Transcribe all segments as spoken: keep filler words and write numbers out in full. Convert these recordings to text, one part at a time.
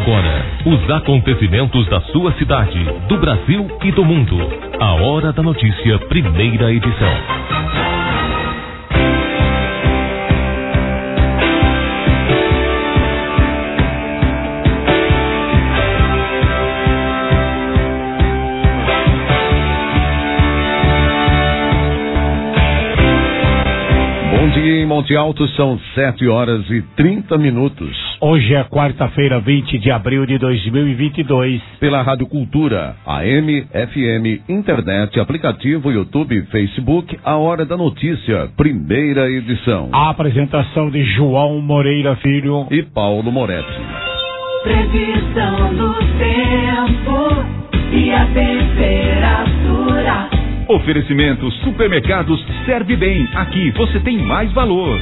agora, os acontecimentos da sua cidade, do Brasil e do mundo. A Hora da Notícia, primeira edição. Em Monte Alto são sete horas e trinta minutos. Hoje é quarta-feira, vinte de abril de dois mil e vinte e dois. Pela Rádio Cultura, A M, F M, internet, aplicativo, YouTube, Facebook, A Hora da Notícia, primeira edição. A apresentação de João Moreira Filho e Paulo Moretti. Previsão do tempo e a temperatura. Oferecimento Supermercados Serve Bem. Aqui você tem mais valor.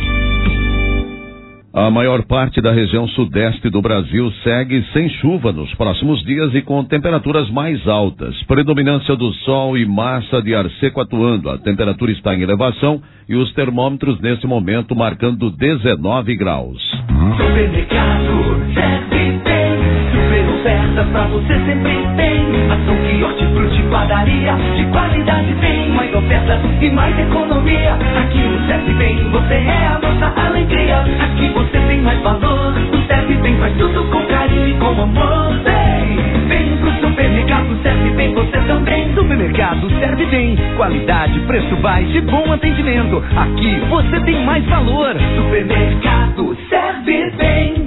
A maior parte da região sudeste do Brasil segue sem chuva nos próximos dias e com temperaturas mais altas. Predominância do sol e massa de ar seco atuando. A temperatura está em elevação e os termômetros nesse momento marcando dezenove graus. Supermercado Serve Bem. Super ofertas pra você sempre tem. Ação, quiote, fruta, padaria, de qualidade tem. Mais ofertas e mais economia. Aqui no Serve Bem você é a nossa alegria. Aqui você tem mais valor. O Serve Bem faz tudo com carinho e com amor. Vem, vem pro supermercado Serve Bem você também. Supermercado Serve Bem. Qualidade, preço baixo e bom atendimento. Aqui você tem mais valor. Supermercado Serve Bem.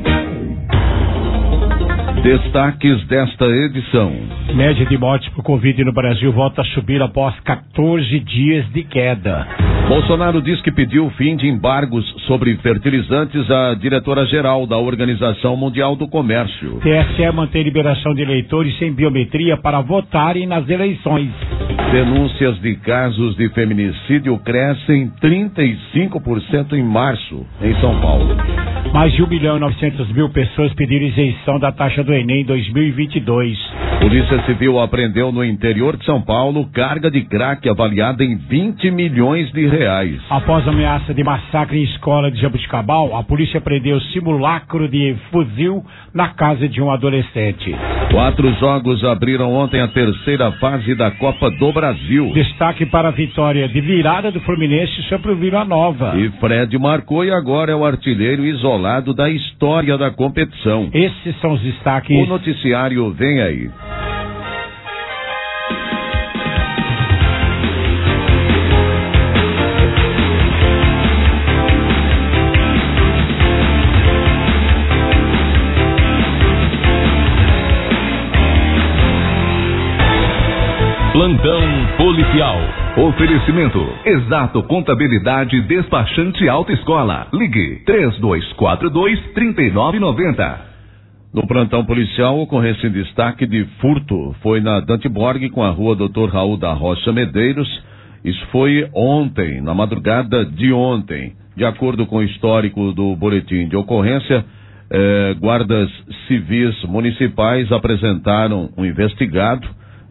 Destaques desta edição. Média de mortes por Covid no Brasil volta a subir após quatorze dias de queda. Bolsonaro diz que pediu fim de embargos sobre fertilizantes à diretora-geral da Organização Mundial do Comércio. T S E mantém liberação de eleitores sem biometria para votarem nas eleições. Denúncias de casos de feminicídio crescem trinta e cinco por cento em março, em São Paulo. Mais de um milhão e novecentos mil pessoas pediram isenção da taxa do Enem dois mil e vinte e dois. Polícia Civil apreendeu no interior de São Paulo carga de crack avaliada em vinte milhões de reais. Após ameaça de massacre em escola de Jabuticabal, a polícia prendeu simulacro de fuzil na casa de um adolescente. Quatro jogos abriram ontem a terceira fase da Copa do Brasil. Destaque para a vitória de virada do Fluminense sobre o Vila Nova. E Fred marcou e agora é o artilheiro isolado da história da competição. Esses são os destaques. O noticiário vem aí. Plantão policial. Oferecimento Exato Contabilidade Despachante Autoescola. Ligue três dois quatro dois, três nove nove zero. No plantão policial, ocorrência em destaque de furto foi na Dante Borg com a rua doutor Raul da Rocha Medeiros. Isso foi ontem, na madrugada de ontem. De acordo com o histórico do boletim de ocorrência, eh, guardas civis municipais apresentaram um investigado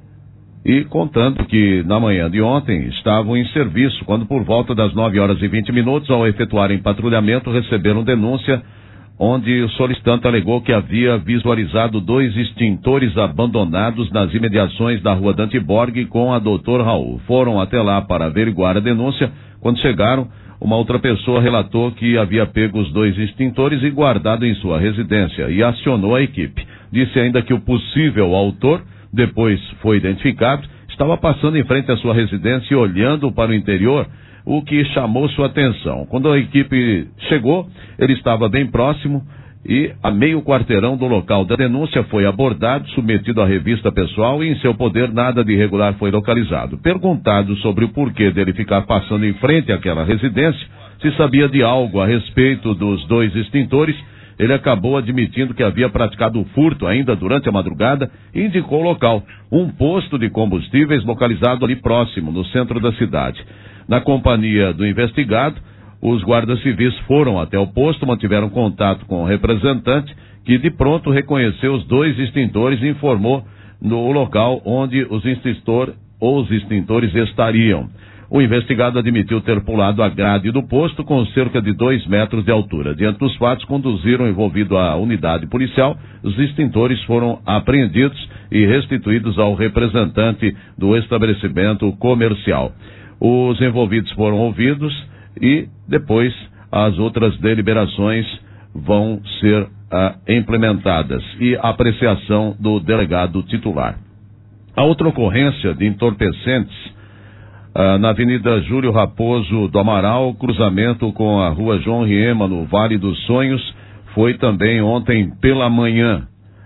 e contando que na manhã de ontem estavam em serviço, quando por volta das nove horas e vinte minutos, ao efetuarem patrulhamento, receberam denúncia onde o solicitante alegou que havia visualizado dois extintores abandonados nas imediações da rua Dante Borg com a doutor Raul. Foram até lá para averiguar a denúncia. Quando chegaram, uma outra pessoa relatou que havia pego os dois extintores e guardado em sua residência e acionou a equipe. Disse ainda que o possível autor, depois foi identificado, estava passando em frente à sua residência e olhando para o interior, o que chamou sua atenção. Quando a equipe chegou, ele estava bem próximo e a meio quarteirão do local da denúncia foi abordado, submetido à revista pessoal e em seu poder nada de irregular foi localizado. Perguntado sobre o porquê dele ficar passando em frente àquela residência, se sabia de algo a respeito dos dois extintores, ele acabou admitindo que havia praticado o furto ainda durante a madrugada e indicou o local, um posto de combustíveis localizado ali próximo, no centro da cidade. Na companhia do investigado, os guardas civis foram até o posto, mantiveram contato com o representante, que de pronto reconheceu os dois extintores e informou no local onde os extintor, os extintores estariam. O investigado admitiu ter pulado a grade do posto com cerca de dois metros de altura. Diante dos fatos, conduziram envolvido à unidade policial. Os extintores foram apreendidos e restituídos ao representante do estabelecimento comercial. Os envolvidos foram ouvidos e depois as outras deliberações vão ser ah, implementadas e a apreciação do delegado titular. A outra ocorrência de entorpecentes ah, na Avenida Júlio Raposo do Amaral, cruzamento com a Rua João Riema, no Vale dos Sonhos, foi também ontem pela manhã.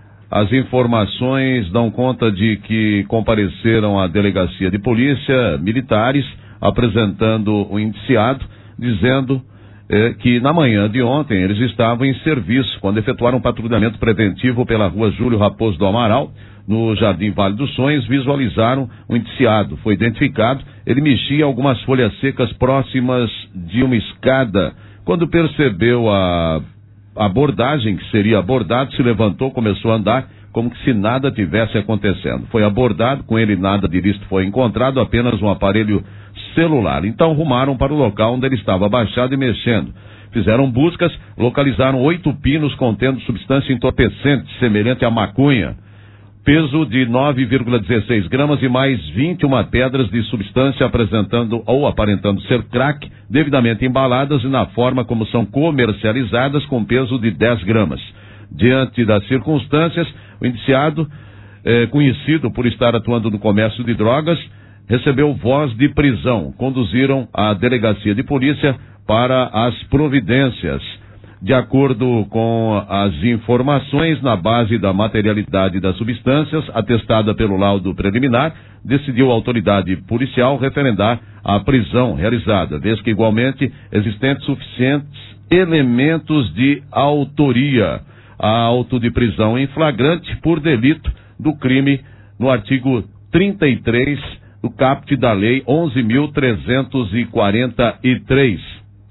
As informações dão conta de que compareceram à delegacia de polícia militares, apresentando o indiciado, dizendo eh, que na manhã de ontem eles estavam em serviço, quando efetuaram um patrulhamento preventivo pela Rua Júlio Raposo do Amaral, no Jardim Vale dos Sonhos, visualizaram o indiciado. Foi identificado, ele mexia algumas folhas secas próximas de uma escada. Quando percebeu a abordagem, que seria abordado, se levantou, começou a andar como que se nada tivesse acontecendo. Foi abordado, com ele nada de ilícito foi encontrado, apenas um aparelho celular. Então rumaram para o local onde ele estava abaixado e mexendo. Fizeram buscas, localizaram oito pinos contendo substância entorpecente, semelhante à maconha. Peso de nove vírgula dezesseis gramas e mais vinte e uma pedras de substância apresentando ou aparentando ser crack, devidamente embaladas e na forma como são comercializadas, com peso de dez gramas. Diante das circunstâncias, o indiciado, eh, conhecido por estar atuando no comércio de drogas, recebeu voz de prisão. Conduziram à delegacia de polícia para as providências. De acordo com as informações, na base da materialidade das substâncias, atestada pelo laudo preliminar, decidiu a autoridade policial referendar a prisão realizada, vez que igualmente existentes suficientes elementos de autoria. A auto de prisão em flagrante por delito do crime no artigo trinta e três do caput da lei onze mil trezentos e quarenta e três.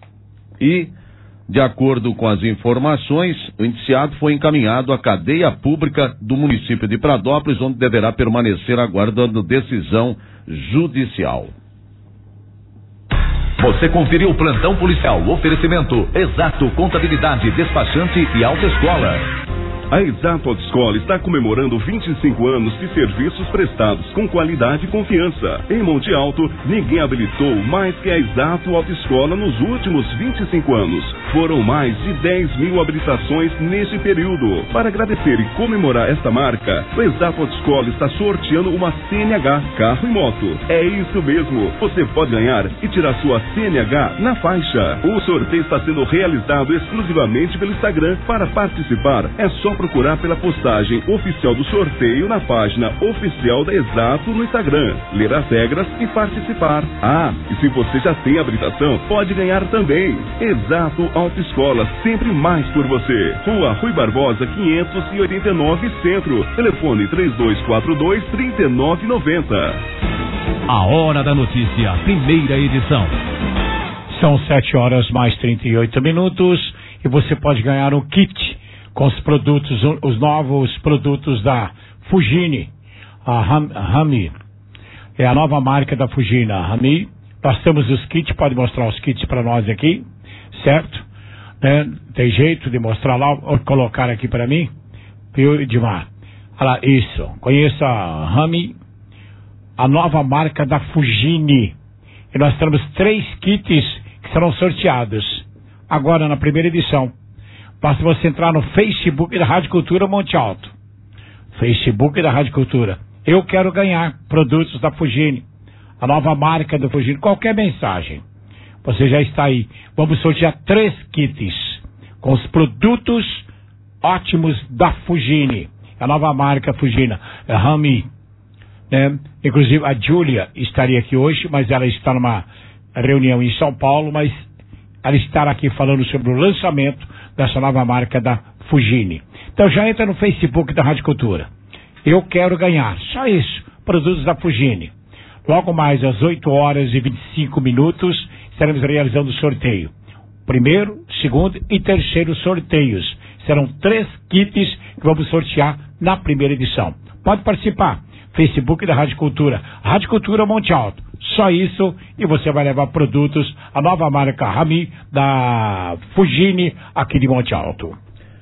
E de acordo com as informações, o indiciado foi encaminhado à cadeia pública do município de Pradópolis, onde deverá permanecer aguardando decisão judicial. Você conferiu o Plantão Policial, oferecimento Exato Contabilidade, Despachante e Autoescola. A Exato Autoescola está comemorando vinte e cinco anos de serviços prestados com qualidade e confiança. Em Monte Alto, ninguém habilitou mais que a Exato Autoescola nos últimos vinte e cinco anos. Foram mais de dez mil habilitações neste período. Para agradecer e comemorar esta marca, o Exato Autoescola está sorteando uma C N H, carro e moto. É isso mesmo, você pode ganhar e tirar sua C N H na faixa. O sorteio está sendo realizado exclusivamente pelo Instagram. Para participar, é só procurar pela postagem oficial do sorteio na página oficial da Exato no Instagram, ler as regras e participar. Ah, e se você já tem habilitação, pode ganhar também. Exato Autoescola, sempre mais por você. Rua Rui Barbosa, quinhentos e oitenta e nove, Centro. Telefone três dois quatro dois, três nove nove zero. A Hora da Notícia, primeira edição. São sete horas mais trinta e oito minutos e você pode ganhar um kit com os produtos, os novos produtos da Fugini, a Rami, é a nova marca da Fugini, a Rami. Nós temos os kits, pode mostrar os kits para nós aqui, certo? Né? Tem jeito de mostrar lá, ou colocar aqui para mim, viu, Edmar? Olha lá, isso, conheça a Rami, a nova marca da Fugini. E nós temos três kits que serão sorteados agora na primeira edição. Basta você entrar no Facebook da Rádio Cultura Monte Alto. Facebook da Rádio Cultura. Eu quero ganhar produtos da Fugini. A nova marca da Fugini. Qualquer mensagem. Você já está aí. Vamos sortear três kits com os produtos ótimos da Fugini. A nova marca Fugini. A Rami. Né? Inclusive a Júlia estaria aqui hoje, mas ela está numa reunião em São Paulo, mas ela estará aqui falando sobre o lançamento dessa nova marca da Fugini. Então já entra no Facebook da Rádio Cultura. Eu quero ganhar. Só isso. Produtos da Fugini. Logo mais às oito horas e vinte e cinco minutos estaremos realizando o sorteio. Primeiro, segundo e terceiro sorteios. Serão três kits que vamos sortear na primeira edição. Pode participar. Facebook da Rádio Cultura. Rádio Cultura Monte Alto. Só isso, e você vai levar produtos, a nova marca Rami da Fugini, aqui de Monte Alto.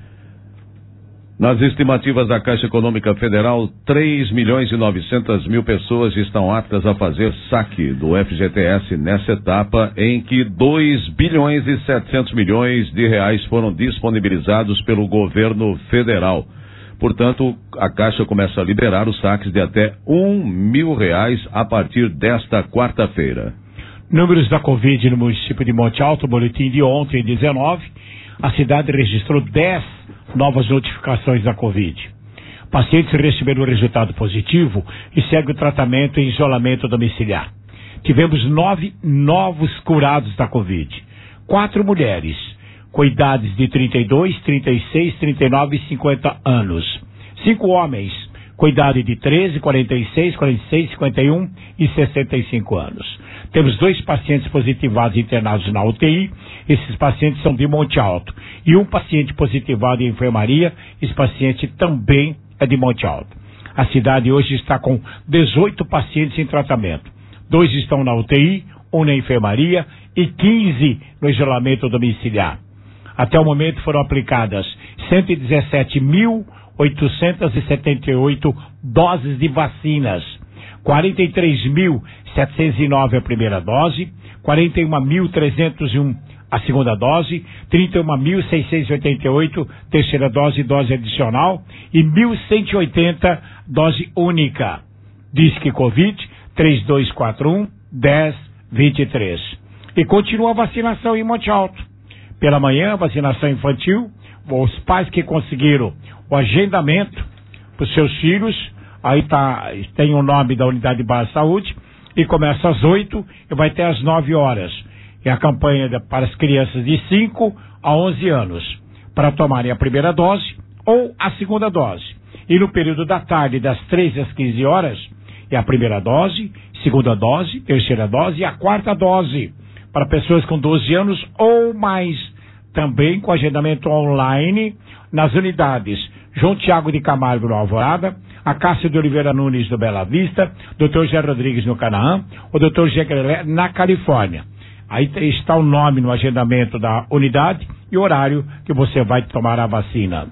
Nas estimativas da Caixa Econômica Federal, três milhões e novecentas mil pessoas estão aptas a fazer saque do F G T S nessa etapa, em que dois bilhões e setecentos milhões de reais foram disponibilizados pelo governo federal. Portanto, a Caixa começa a liberar os saques de até um mil reais a partir desta quarta-feira. Números da Covid no município de Monte Alto, boletim de ontem, dezenove, a cidade registrou dez novas notificações da Covid. Pacientes receberam o resultado positivo e segue o tratamento em isolamento domiciliar. Tivemos nove novos curados da Covid. Quatro mulheres, com idades de trinta e dois, trinta e seis, trinta e nove e cinquenta anos. Cinco homens, com idade de treze, quarenta e seis, quarenta e seis, cinquenta e um e sessenta e cinco anos. Temos dois pacientes positivados internados na U T I. Esses pacientes são de Monte Alto. E um paciente positivado em enfermaria. Esse paciente também é de Monte Alto. A cidade hoje está com dezoito pacientes em tratamento. Dois estão na U T I, um na enfermaria e quinze no isolamento domiciliar. Até o momento foram aplicadas cento e dezessete mil oitocentas e setenta e oito doses de vacinas, quarenta e três mil setecentos e nove a primeira dose, quarenta e um mil trezentos e um a segunda dose, trinta e um mil seiscentos e oitenta e oito terceira dose e dose adicional e mil cento e oitenta dose única. Disque Covid três dois quatro um, dez vinte e três. E continua a vacinação em Monte Alto. Pela manhã, vacinação infantil, os pais que conseguiram o agendamento para os seus filhos, aí tá, tem o nome da unidade de base de saúde, e começa às oito e vai até às nove horas. É a campanha de, para as crianças de cinco a onze anos, para tomarem a primeira dose ou a segunda dose. E no período da tarde, das três às quinze horas, é a primeira dose, segunda dose, terceira dose e a quarta dose, para pessoas com doze anos ou mais, também com agendamento online nas unidades João Tiago de Camargo no Alvorada, a Cássia de Oliveira Nunes no Bela Vista, doutor Zé Rodrigues no Canaã, o doutor Jegrelé na Califórnia. Aí está o nome no agendamento da unidade e o horário que você vai tomar a vacina.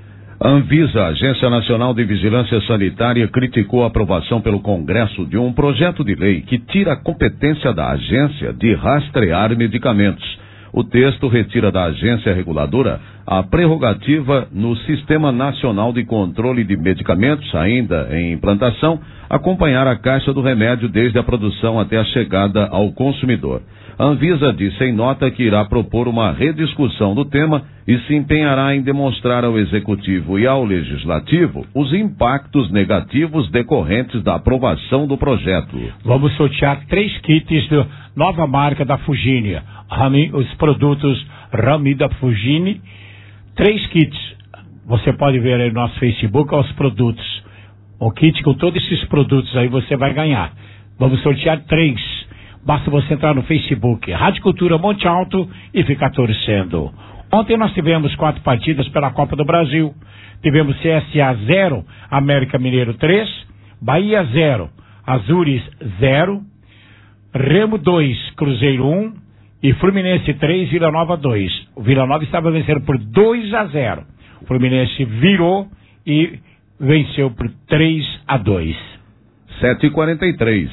A Anvisa, Agência Nacional de Vigilância Sanitária, criticou a aprovação pelo Congresso de um projeto de lei que tira a competência da agência de rastrear medicamentos. O texto retira da agência reguladora a prerrogativa no Sistema Nacional de Controle de Medicamentos, ainda em implantação, acompanhar a caixa do remédio desde a produção até a chegada ao consumidor. A Anvisa disse em nota que irá propor uma rediscussão do tema e se empenhará em demonstrar ao Executivo e ao Legislativo os impactos negativos decorrentes da aprovação do projeto. Vamos sortear três kits da nova marca da Fugini, Rami, os produtos Rami da Fugini, três kits. Você pode ver aí no nosso Facebook os produtos. O kit com todos esses produtos aí você vai ganhar. Vamos sortear três. Basta você entrar no Facebook, Rádio Cultura Monte Alto, e ficar torcendo. Ontem nós tivemos quatro partidas pela Copa do Brasil. Tivemos C S A zero, América Mineiro três, Bahia zero, Azures zero, Remo dois, Cruzeiro um e Fluminense três, Vila Nova dois. O Vila Nova estava vencendo por dois a zero. O Fluminense virou e venceu por três a dois. sete e quarenta e três.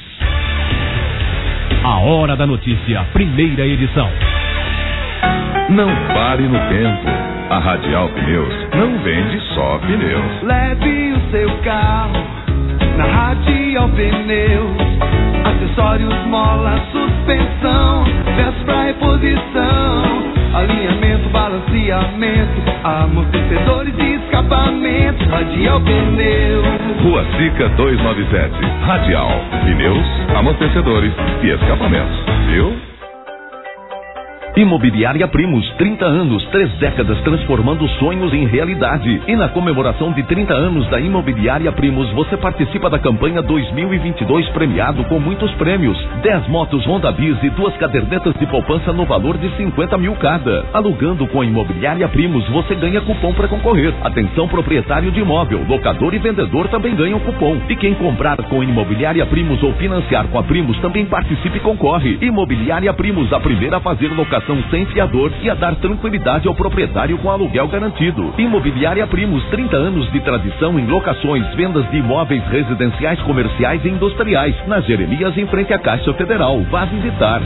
A Hora da Notícia, primeira edição. Não pare no tempo. A Radial Pneus não vende só pneus. Leve o seu carro na Radial Pneus. Acessórios, mola, suspensão, peças pra reposição, alinhamento, balanceamento, amortecedores e escapamentos. Radial Pneus. Rua Sica duzentos e noventa e sete. Radial Pneus, amortecedores e escapamentos. Viu? Imobiliária Primos, trinta anos, três décadas transformando sonhos em realidade. E na comemoração de trinta anos da Imobiliária Primos, você participa da campanha dois mil e vinte e dois premiado com muitos prêmios. dez motos Honda Bis e duas cadernetas de poupança no valor de cinquenta mil cada. Alugando com a Imobiliária Primos, você ganha cupom para concorrer. Atenção proprietário de imóvel, locador e vendedor também ganham cupom. E quem comprar com Imobiliária Primos ou financiar com a Primos também participe e concorre. Imobiliária Primos, a primeira a fazer locação sem fiador e a dar tranquilidade ao proprietário com aluguel garantido. Imobiliária Primos, trinta anos de tradição em locações, vendas de imóveis residenciais, comerciais e industriais. Na Jeremias, em frente à Caixa Federal. Vá visitar.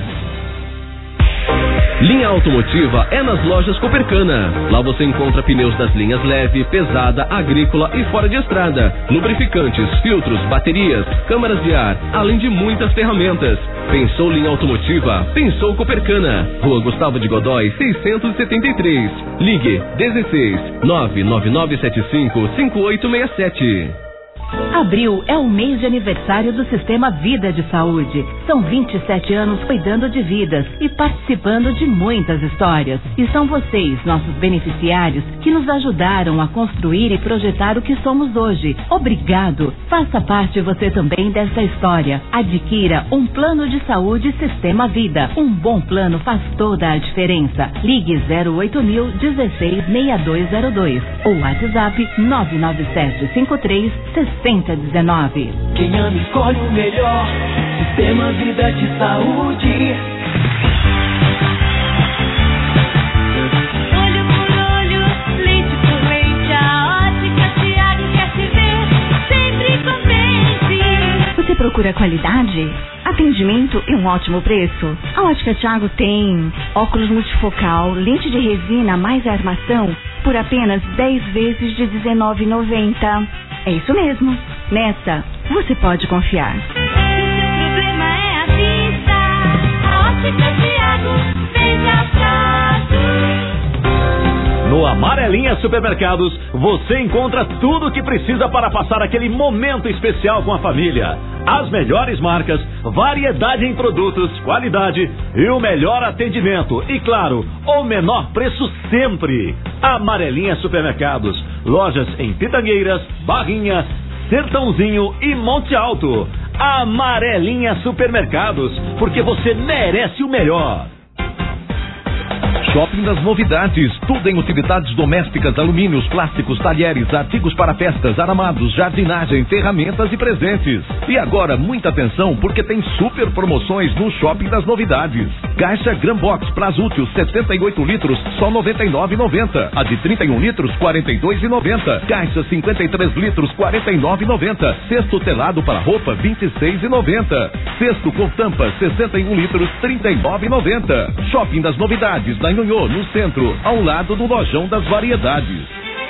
Linha automotiva é nas lojas Copercana. Lá você encontra pneus das linhas leve, pesada, agrícola e fora de estrada, lubrificantes, filtros, baterias, câmaras de ar, além de muitas ferramentas. Pensou linha automotiva? Pensou Copercana. Rua Gustavo de Godói, seiscentos e setenta e três. Ligue dezesseis nove nove nove sete cinco cinco oito seis sete. Abril é o mês de aniversário do Sistema Vida de Saúde. São vinte e sete anos cuidando de vidas e participando de muitas histórias. E são vocês, nossos beneficiários, que nos ajudaram a construir e projetar o que somos hoje. Obrigado. Faça parte você também dessa história. Adquira um plano de saúde Sistema Vida. Um bom plano faz toda a diferença. Ligue zero oito mil dezesseis seis dois zero dois ou WhatsApp nove nove sete cinco três sessenta dezenove. Quem ama escolhe o melhor. Sistema Vida de Saúde. Olho por olho, leite por leite, a Ótica Tiago quer te ver sempre contente. Você procura qualidade, atendimento e um ótimo preço? A Ótica Tiago tem óculos multifocal, lente de resina mais a armação por apenas dez vezes de dezenove reais e noventa centavos. É isso mesmo. Nessa, você pode confiar. O problema é a vista. A Ótica Tiago veja fácil. No Amarelinha Supermercados, você encontra tudo o que precisa para passar aquele momento especial com a família. As melhores marcas, variedade em produtos, qualidade e o melhor atendimento. E claro, o menor preço sempre. Amarelinha Supermercados. Lojas em Pitangueiras, Barrinha, Sertãozinho e Monte Alto. Amarelinha Supermercados, porque você merece o melhor. Shopping das Novidades, tudo em utilidades domésticas, alumínios, plásticos, talheres, artigos para festas, aramados, jardinagem, ferramentas e presentes. E agora, muita atenção, porque tem super promoções no Shopping das Novidades. Caixa Grambox Plasútil, setenta e oito litros, só noventa e nove reais e noventa centavos. A de trinta e um litros, quarenta e dois reais e noventa centavos. Caixa cinquenta e três litros, quarenta e nove reais e noventa centavos. Cesto telado para roupa, vinte e seis reais e noventa centavos. Cesto com tampa, sessenta e um litros, trinta e nove reais e noventa centavos. Shopping das Novidades, da Nhonhô, no centro, ao lado do Lojão das Variedades.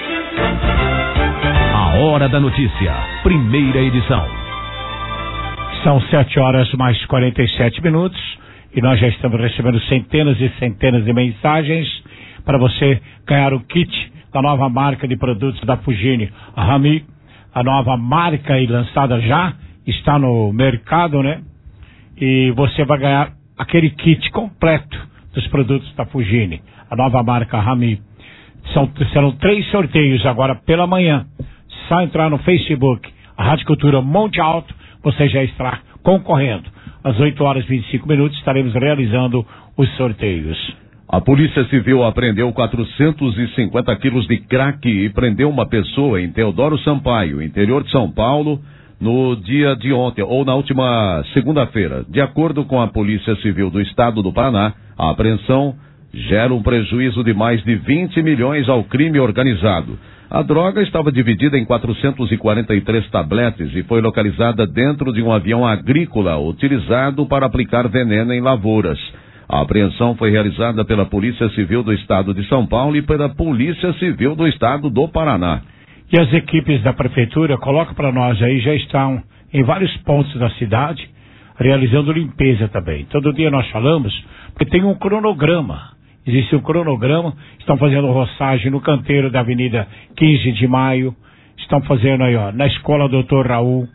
A Hora da Notícia, primeira edição. São sete horas mais quarenta e sete minutos e nós já estamos recebendo centenas e centenas de mensagens para você ganhar o kit da nova marca de produtos da Fugini, a Rami. A nova marca aí lançada já está no mercado, né? E você vai ganhar aquele kit completo dos produtos da Fugini, a nova marca Rami. São, serão três sorteios agora pela manhã. Só entrar no Facebook, a Rádio Cultura Monte Alto, você já estará concorrendo. Às oito horas e vinte e cinco minutos estaremos realizando os sorteios. A Polícia Civil apreendeu quatrocentos e cinquenta quilos de crack e prendeu uma pessoa em Teodoro Sampaio, interior de São Paulo, no dia de ontem, ou na última segunda-feira. De acordo com a Polícia Civil do Estado do Paraná, a apreensão gera um prejuízo de mais de vinte milhões ao crime organizado. A droga estava dividida em quatrocentos e quarenta e três tabletes e foi localizada dentro de um avião agrícola utilizado para aplicar veneno em lavouras. A apreensão foi realizada pela Polícia Civil do Estado de São Paulo e pela Polícia Civil do Estado do Paraná. E as equipes da Prefeitura, coloca para nós aí, já estão em vários pontos da cidade, realizando limpeza também. Todo dia nós falamos, porque tem um cronograma. Existe um cronograma, estão fazendo roçagem no canteiro da Avenida quinze de maio, estão fazendo aí, ó, na Escola doutor Raul,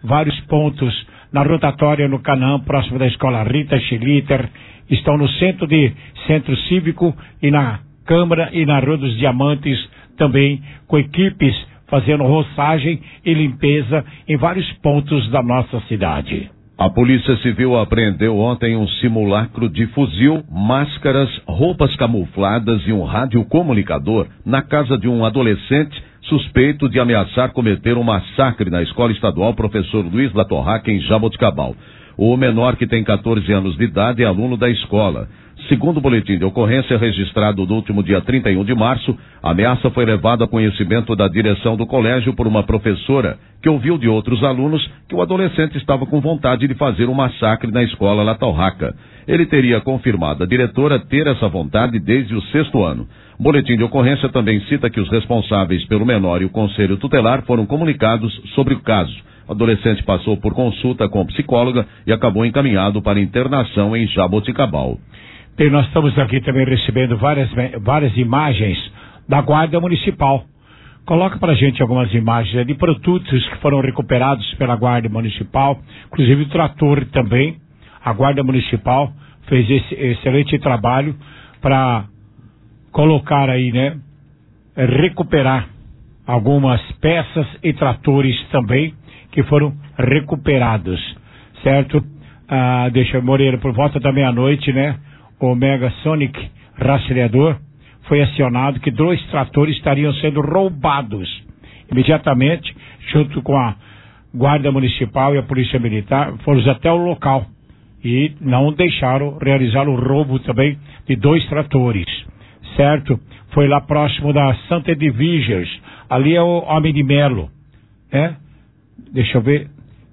vários pontos na rotatória no Canaã, próximo da escola Rita Schlitter, estão no centro de centro cívico e na Câmara e na Rua dos Diamantes também, com equipes fazendo roçagem e limpeza em vários pontos da nossa cidade. A Polícia Civil apreendeu ontem um simulacro de fuzil, máscaras, roupas camufladas e um radiocomunicador na casa de um adolescente suspeito de ameaçar cometer um massacre na Escola Estadual Professor Luiz Latorraca, em Jaboticabal. O menor, que tem quatorze anos de idade, é aluno da escola. Segundo o boletim de ocorrência registrado no último dia trinta e um de março, a ameaça foi levada a conhecimento da direção do colégio por uma professora que ouviu de outros alunos que o adolescente estava com vontade de fazer um massacre na escola Latorraca. Ele teria confirmado à diretora ter essa vontade desde o sexto ano. O boletim de ocorrência também cita que os responsáveis pelo menor e o conselho tutelar foram comunicados sobre o caso. O adolescente passou por consulta com psicóloga e acabou encaminhado para internação em Jaboticabal. E nós estamos aqui também recebendo várias, várias imagens da Guarda Municipal. Coloca pra gente algumas imagens de produtos que foram recuperados pela Guarda Municipal, inclusive o trator também. A Guarda Municipal fez esse excelente trabalho para colocar aí, né, recuperar algumas peças e tratores também que foram recuperados, certo? Ah, deixa eu, Moreira, por volta da meia-noite, né, o Mega Sonic rastreador foi acionado que dois tratores estariam sendo roubados. Imediatamente, junto com a Guarda Municipal e a Polícia Militar, foram até o local e não deixaram realizar o roubo também de dois tratores, certo? Foi lá próximo da Santa Divisions, ali é o Homem de Melo, né? Deixa eu ver,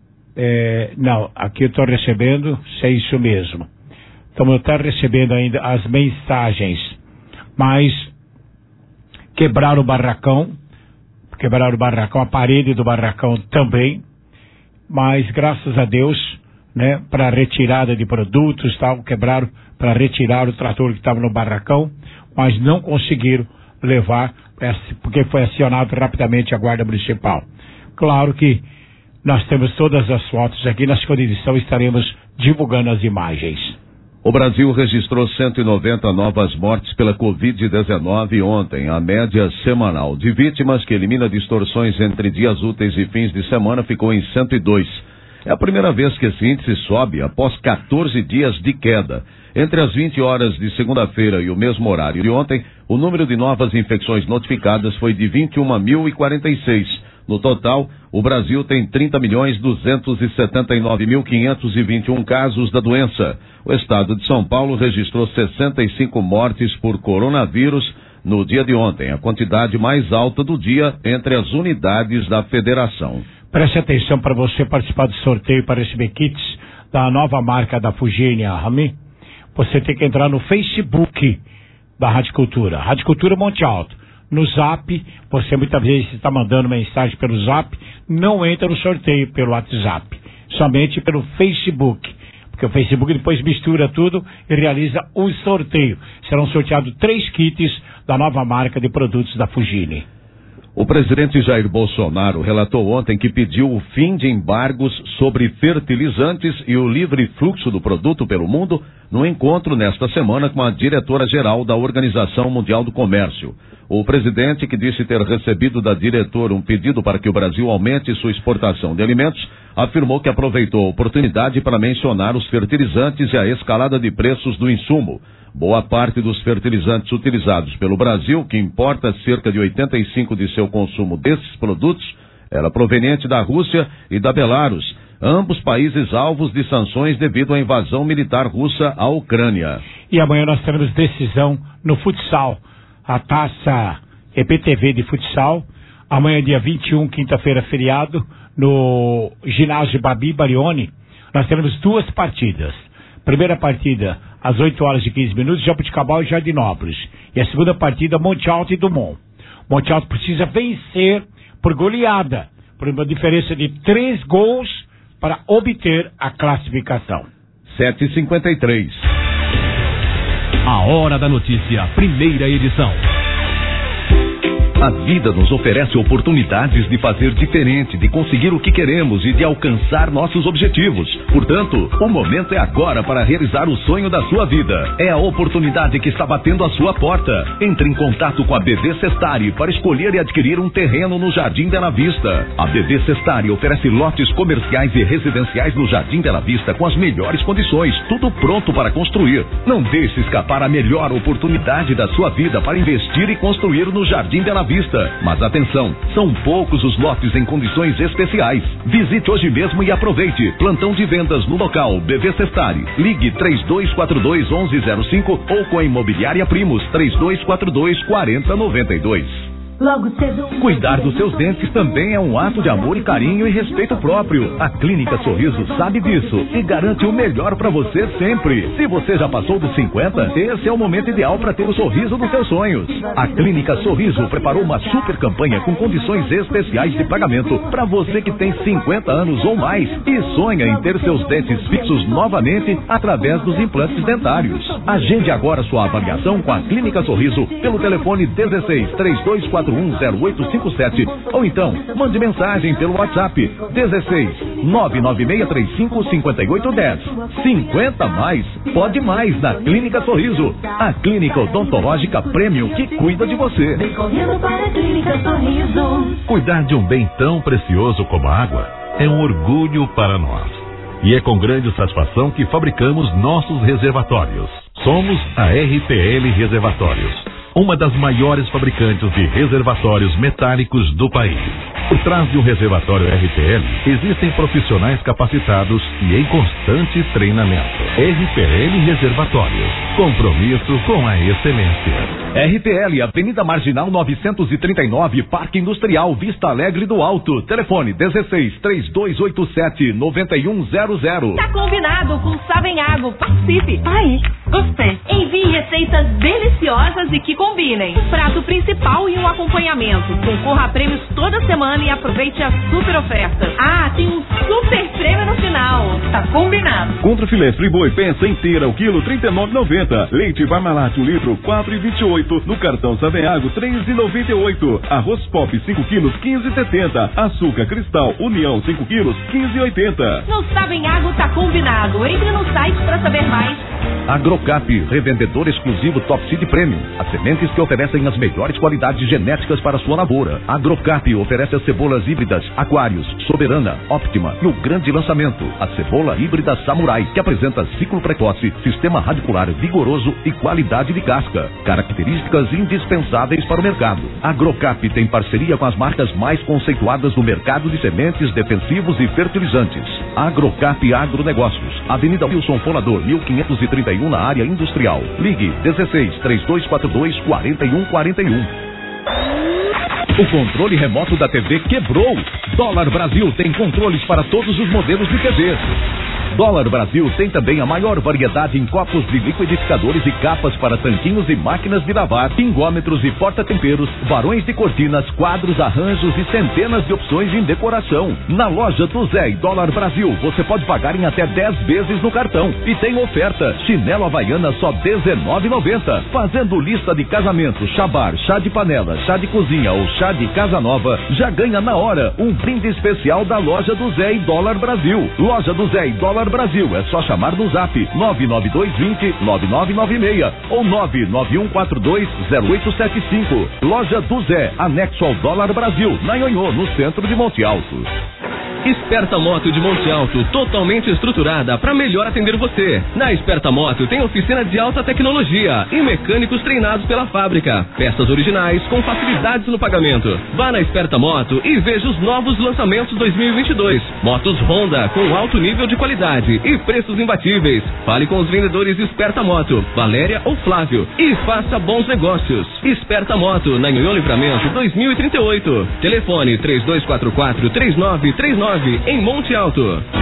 é, não, aqui eu estou recebendo, se é isso mesmo. Estamos até recebendo ainda as mensagens, mas quebraram o barracão, quebraram o barracão, a parede do barracão também, mas graças a Deus, né, para retirada de produtos, tal, quebraram para retirar o trator que estava no barracão, mas não conseguiram levar, porque foi acionado rapidamente a Guarda Municipal. Claro que nós temos todas as fotos aqui, na segunda edição estaremos divulgando as imagens. O Brasil registrou cento e noventa novas mortes pela covid dezenove ontem. A média semanal de vítimas, que elimina distorções entre dias úteis e fins de semana, ficou em cento e dois. É a primeira vez que esse índice sobe após quatorze dias de queda. Entre as vinte horas de segunda-feira e o mesmo horário de ontem, o número de novas infecções notificadas foi de vinte e um mil e quarenta e seis. No total, o Brasil tem trinta milhões duzentos e setenta e nove mil quinhentos e vinte e um casos da doença. O estado de São Paulo registrou sessenta e cinco mortes por coronavírus no dia de ontem, a quantidade mais alta do dia entre as unidades da federação. Preste atenção para você participar do sorteio para receber kits da nova marca da Fugine, a Rami. Você tem que entrar no Facebook da Rádio Cultura, Rádio Cultura Monte Alto. No Zap, você muitas vezes está mandando mensagem pelo Zap, não entra no sorteio pelo WhatsApp, somente pelo Facebook, porque o Facebook depois mistura tudo e realiza o sorteio. Serão sorteados três kits da nova marca de produtos da Fugine. O presidente Jair Bolsonaro relatou ontem que pediu o fim de embargos sobre fertilizantes e o livre fluxo do produto pelo mundo no encontro nesta semana com a diretora-geral da Organização Mundial do Comércio. O presidente, que disse ter recebido da diretora um pedido para que o Brasil aumente sua exportação de alimentos, afirmou que aproveitou a oportunidade para mencionar os fertilizantes e a escalada de preços do insumo. Boa parte dos fertilizantes utilizados pelo Brasil, que importa cerca de oitenta e cinco por cento de seu consumo desses produtos, era proveniente da Rússia e da Belarus, ambos países alvos de sanções devido à invasão militar russa à Ucrânia. E amanhã nós teremos decisão no futsal, a taça E P T V de futsal. Amanhã, dia vinte e um, quinta-feira, feriado, no ginásio Babi Barioni, nós teremos duas partidas. Primeira partida, às oito horas e quinze minutos, Jaboticabal e Jardinópolis. E a segunda partida, Monte Alto e Dumont. Monte Alto precisa vencer por goleada, por uma diferença de três gols para obter a classificação. sete e cinquenta e três. A Hora da Notícia, primeira edição. A vida nos oferece oportunidades de fazer diferente, de conseguir o que queremos e de alcançar nossos objetivos. Portanto, o momento é agora para realizar o sonho da sua vida. É a oportunidade que está batendo a sua porta. Entre em contato com a B V Sestari para escolher e adquirir um terreno no Jardim Bela Vista. A B V Sestari oferece lotes comerciais e residenciais no Jardim Bela Vista com as melhores condições, tudo pronto para construir. Não deixe escapar a melhor oportunidade da sua vida para investir e construir no Jardim Bela Vista. Mas atenção, são poucos os lotes em condições especiais. Visite hoje mesmo e aproveite. Plantão de vendas no local B V Sestari. Ligue três dois quatro dois, um um zero cinco ou com a Imobiliária Primos três dois quatro dois, quatro zero nove dois. Logo cedo. Cuidar dos seus dentes também é um ato de amor e carinho e respeito próprio. A Clínica Sorriso sabe disso e garante o melhor para você sempre. Se você já passou dos cinquenta, esse é o momento ideal para ter o sorriso dos seus sonhos. A Clínica Sorriso preparou uma super campanha com condições especiais de pagamento para você que tem cinquenta anos ou mais e sonha em ter seus dentes fixos novamente através dos implantes dentários. Agende agora sua avaliação com a Clínica Sorriso pelo telefone dezesseis, três dois quatro um, zero oito cinco sete ou então mande mensagem pelo WhatsApp dezesseis, nove nove seis três cinco, cinco oito um zero. cinquenta mais, pode mais na Clínica Sorriso, a clínica odontológica premium que cuida de você. Vem correndo para a Clínica Sorriso. Cuidar de um bem tão precioso como a água é um orgulho para nós. E é com grande satisfação que fabricamos nossos reservatórios. Somos a R T L Reservatórios, uma das maiores fabricantes de reservatórios metálicos do país. Por trás de um reservatório R T L, existem profissionais capacitados e em constante treinamento. R T L Reservatórios, compromisso com a excelência. R T L, Avenida Marginal novecentos e trinta e nove, Parque Industrial, Vista Alegre do Alto. Telefone dezesseis, três dois oito sete, nove um zero zero. Tá combinado com Savenhago. Participe. Aí, gostei. Envie receitas deliciosas e que combinem. Um prato principal e um acompanhamento. Concorra a prêmios toda semana e aproveite a super oferta. Ah, tem um super prêmio no final. Tá combinado. Contra filé friboi peça inteira, o quilo trinta e nove reais e noventa centavos. Leite Parmalat, o litro quatro reais e vinte e oito centavos. No cartão Savenhago, três reais e noventa e oito centavos. Arroz Pop, cinco quilos, quinze reais e setenta centavos. Açúcar Cristal União, cinco quilos, quinze reais e oitenta centavos. No Savenhago tá combinado. Entre no site para saber mais. Agrocap, revendedor exclusivo Top Seed Premium. As sementes que oferecem as melhores qualidades genéticas para sua lavoura. Agrocap oferece as cebolas híbridas Aquários, Soberana, Optima e o grande lançamento, a cebola híbrida Samurai, que apresenta ciclo precoce, sistema radicular vigoroso e qualidade de casca. Características indispensáveis para o mercado. Agrocap tem parceria com as marcas mais conceituadas no mercado de sementes, defensivos e fertilizantes. Agrocap Agronegócios, Avenida Wilson Fonador, mil quinhentos e trinta e um, na área industrial. Ligue dezesseis, três dois quatro dois, quatro um quatro um. O controle remoto da T V quebrou. Dólar Brasil tem controles para todos os modelos de T Vs. Dólar Brasil tem também a maior variedade em copos de liquidificadores e capas para tanquinhos e máquinas de lavar, pingômetros e porta-temperos, varões de cortinas, quadros, arranjos e centenas de opções em decoração. Na loja do Zé e Dólar Brasil, você pode pagar em até dez vezes no cartão. E tem oferta, chinelo Havaiana só dezenove reais e noventa centavos. Fazendo lista de casamento, chá bar, chá de panela, chá de cozinha ou chá de casa nova, já ganha na hora um brinde especial da loja do Zé e Dólar Brasil. Loja do Zé e Dólar Brasil, é só chamar no zap nove nove dois dois zero, nove nove nove seis ou nove nove um quatro dois, zero oito sete cinco. Loja do Zé, anexo ao Dólar Brasil, na Ionhô, no centro de Monte Alto. Esperta Moto de Monte Alto, totalmente estruturada para melhor atender você. Na Esperta Moto tem oficina de alta tecnologia e mecânicos treinados pela fábrica. Peças originais com facilidades no pagamento. Vá na Esperta Moto e veja os novos lançamentos dois mil e vinte e dois. Motos Honda com alto nível de qualidade e preços imbatíveis. Fale com os vendedores Esperta Moto, Valéria ou Flávio, e faça bons negócios. Esperta Moto, na Ionhô Livramento dois mil e trinta e oito. Telefone três dois quatro quatro, três nove três nove em Monte Alto.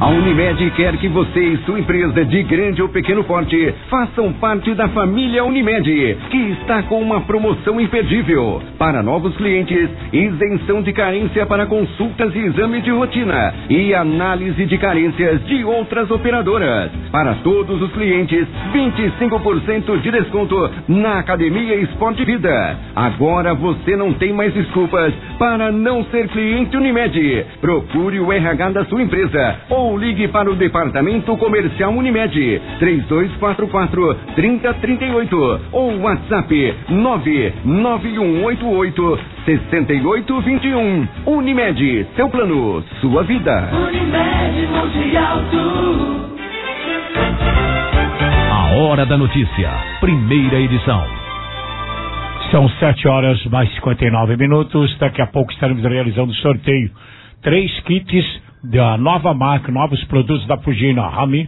A Unimed quer que você e sua empresa de grande ou pequeno porte façam parte da família Unimed, que está com uma promoção imperdível. Para novos clientes, isenção de carência para consultas e exame de rotina e análise de carências de outras operadoras. Para todos os clientes, vinte e cinco por cento de desconto na Academia Esporte Vida. Agora você não tem mais desculpas para não ser cliente Unimed. Procure o R H da sua empresa ou ligue para o Departamento Comercial Unimed três dois quatro quatro, três zero três oito ou WhatsApp nove nove um oito oito, seis oito dois um. Unimed, seu plano, sua vida. Unimed Monte Alto. A Hora da Notícia, primeira edição. São sete horas mais cinquenta e nove minutos. Daqui a pouco estaremos realizando o sorteio. Três kits da nova marca, novos produtos da Fujina Rami.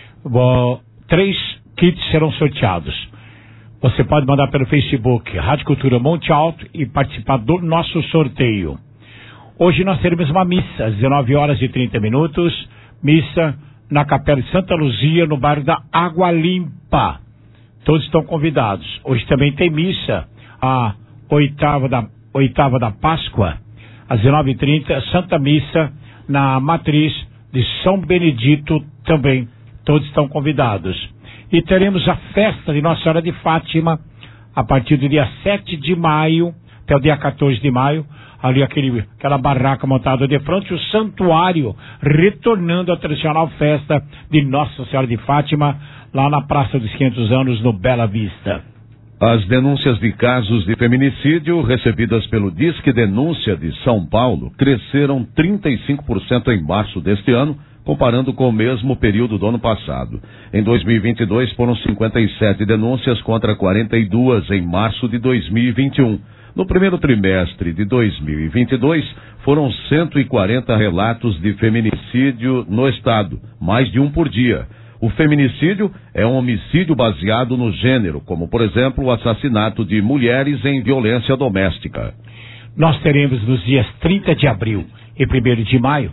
Três kits serão sorteados. Você pode mandar pelo Facebook Rádio Cultura Monte Alto e participar do nosso sorteio. Hoje nós teremos uma missa às dezenove horas e trinta minutos. Missa na Capela de Santa Luzia, no bairro da Água Limpa. Todos estão convidados. Hoje também tem missa, a oitava da, oitava da Páscoa, às dezenove e trinta, Santa Missa na Matriz de São Benedito também. Todos estão convidados. E teremos a festa de Nossa Senhora de Fátima a partir do dia sete de maio até o dia quatorze de maio. Ali aquele, aquela barraca montada de frente, o santuário, retornando à tradicional festa de Nossa Senhora de Fátima, lá na Praça dos quinhentos anos, no Bela Vista. As denúncias de casos de feminicídio recebidas pelo Disque Denúncia de São Paulo cresceram trinta e cinco por cento em março deste ano, comparando com o mesmo período do ano passado. Em dois mil e vinte e dois foram cinquenta e sete denúncias contra quarenta e duas em março de dois mil e vinte e um. No primeiro trimestre de dois mil e vinte e dois, foram cento e quarenta relatos de feminicídio no estado, mais de um por dia. O feminicídio é um homicídio baseado no gênero, como, por exemplo, o assassinato de mulheres em violência doméstica. Nós teremos nos dias trinta de abril e primeiro de maio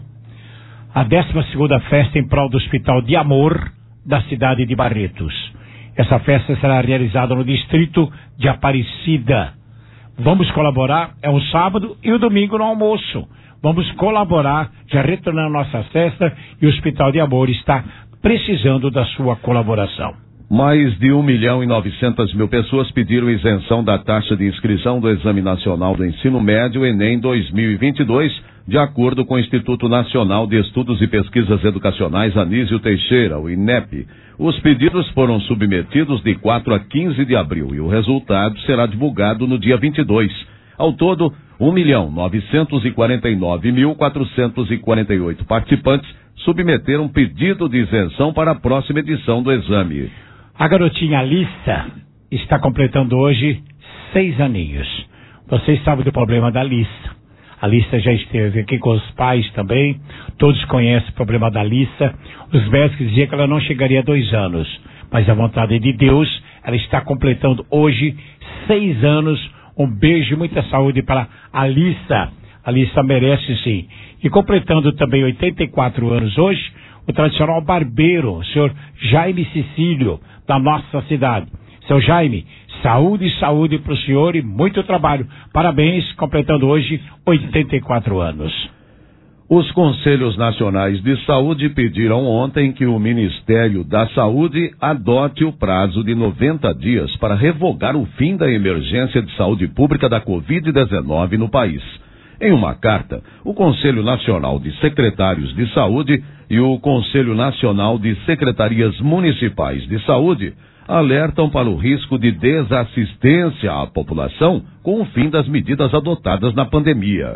a décima segunda festa em prol do Hospital de Amor da cidade de Barretos. Essa festa será realizada no distrito de Aparecida. Vamos colaborar, é um sábado e o domingo no almoço. Vamos colaborar, já retornando a nossa festa, e o Hospital de Amor está precisando da sua colaboração. Mais de um milhão e novecentas mil pessoas pediram isenção da taxa de inscrição do Exame Nacional do Ensino Médio Enem dois mil e vinte e dois, de acordo com o Instituto Nacional de Estudos e Pesquisas Educacionais Anísio Teixeira, o INEP. Os pedidos foram submetidos de quatro a quinze de abril e o resultado será divulgado no dia vinte e dois. Ao todo, um milhão novecentos e quarenta e nove mil quatrocentos e quarenta e oito participantes submeteram pedido de isenção para a próxima edição do exame. A garotinha Alissa está completando hoje seis aninhos. Vocês sabem do problema da Alissa. A Alissa já esteve aqui com os pais também. Todos conhecem o problema da Alissa. Os médicos diziam que ela não chegaria a dois anos. Mas a vontade de Deus, ela está completando hoje seis anos. Um beijo e muita saúde para a Alissa. A Alissa merece sim. E completando também oitenta e quatro anos hoje, o tradicional barbeiro, o senhor Jaime Cecílio, da nossa cidade. Seu Jaime, saúde e saúde para o senhor e muito trabalho. Parabéns, completando hoje oitenta e quatro anos. Os Conselhos Nacionais de Saúde pediram ontem que o Ministério da Saúde adote o prazo de noventa dias para revogar o fim da emergência de saúde pública da covid dezenove no país. Em uma carta, o Conselho Nacional de Secretários de Saúde e o Conselho Nacional de Secretarias Municipais de Saúde alertam para o risco de desassistência à população com o fim das medidas adotadas na pandemia.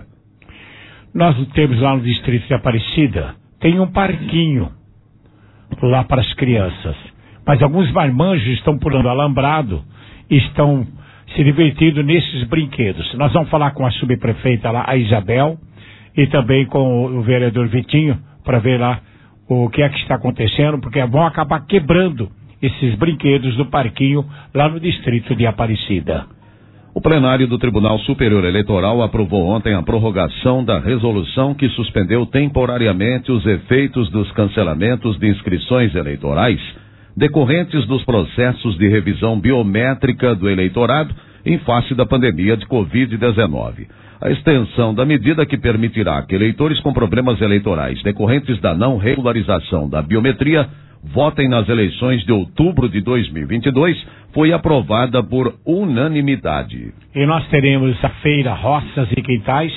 Nós temos lá no distrito de Aparecida, tem um parquinho lá para as crianças. Mas alguns marmanjos estão pulando alambrado e estão se divertindo nesses brinquedos. Nós vamos falar com a subprefeita lá, a Isabel, e também com o vereador Vitinho, para ver lá o que é que está acontecendo, porque vão acabar quebrando esses brinquedos do parquinho lá no distrito de Aparecida. O plenário do Tribunal Superior Eleitoral aprovou ontem a prorrogação da resolução que suspendeu temporariamente os efeitos dos cancelamentos de inscrições eleitorais decorrentes dos processos de revisão biométrica do eleitorado em face da pandemia de covid dezenove. A extensão da medida, que permitirá que eleitores com problemas eleitorais decorrentes da não regularização da biometria votem nas eleições de outubro de dois mil e vinte e dois, foi aprovada por unanimidade. E nós teremos a feira Roças e Quintais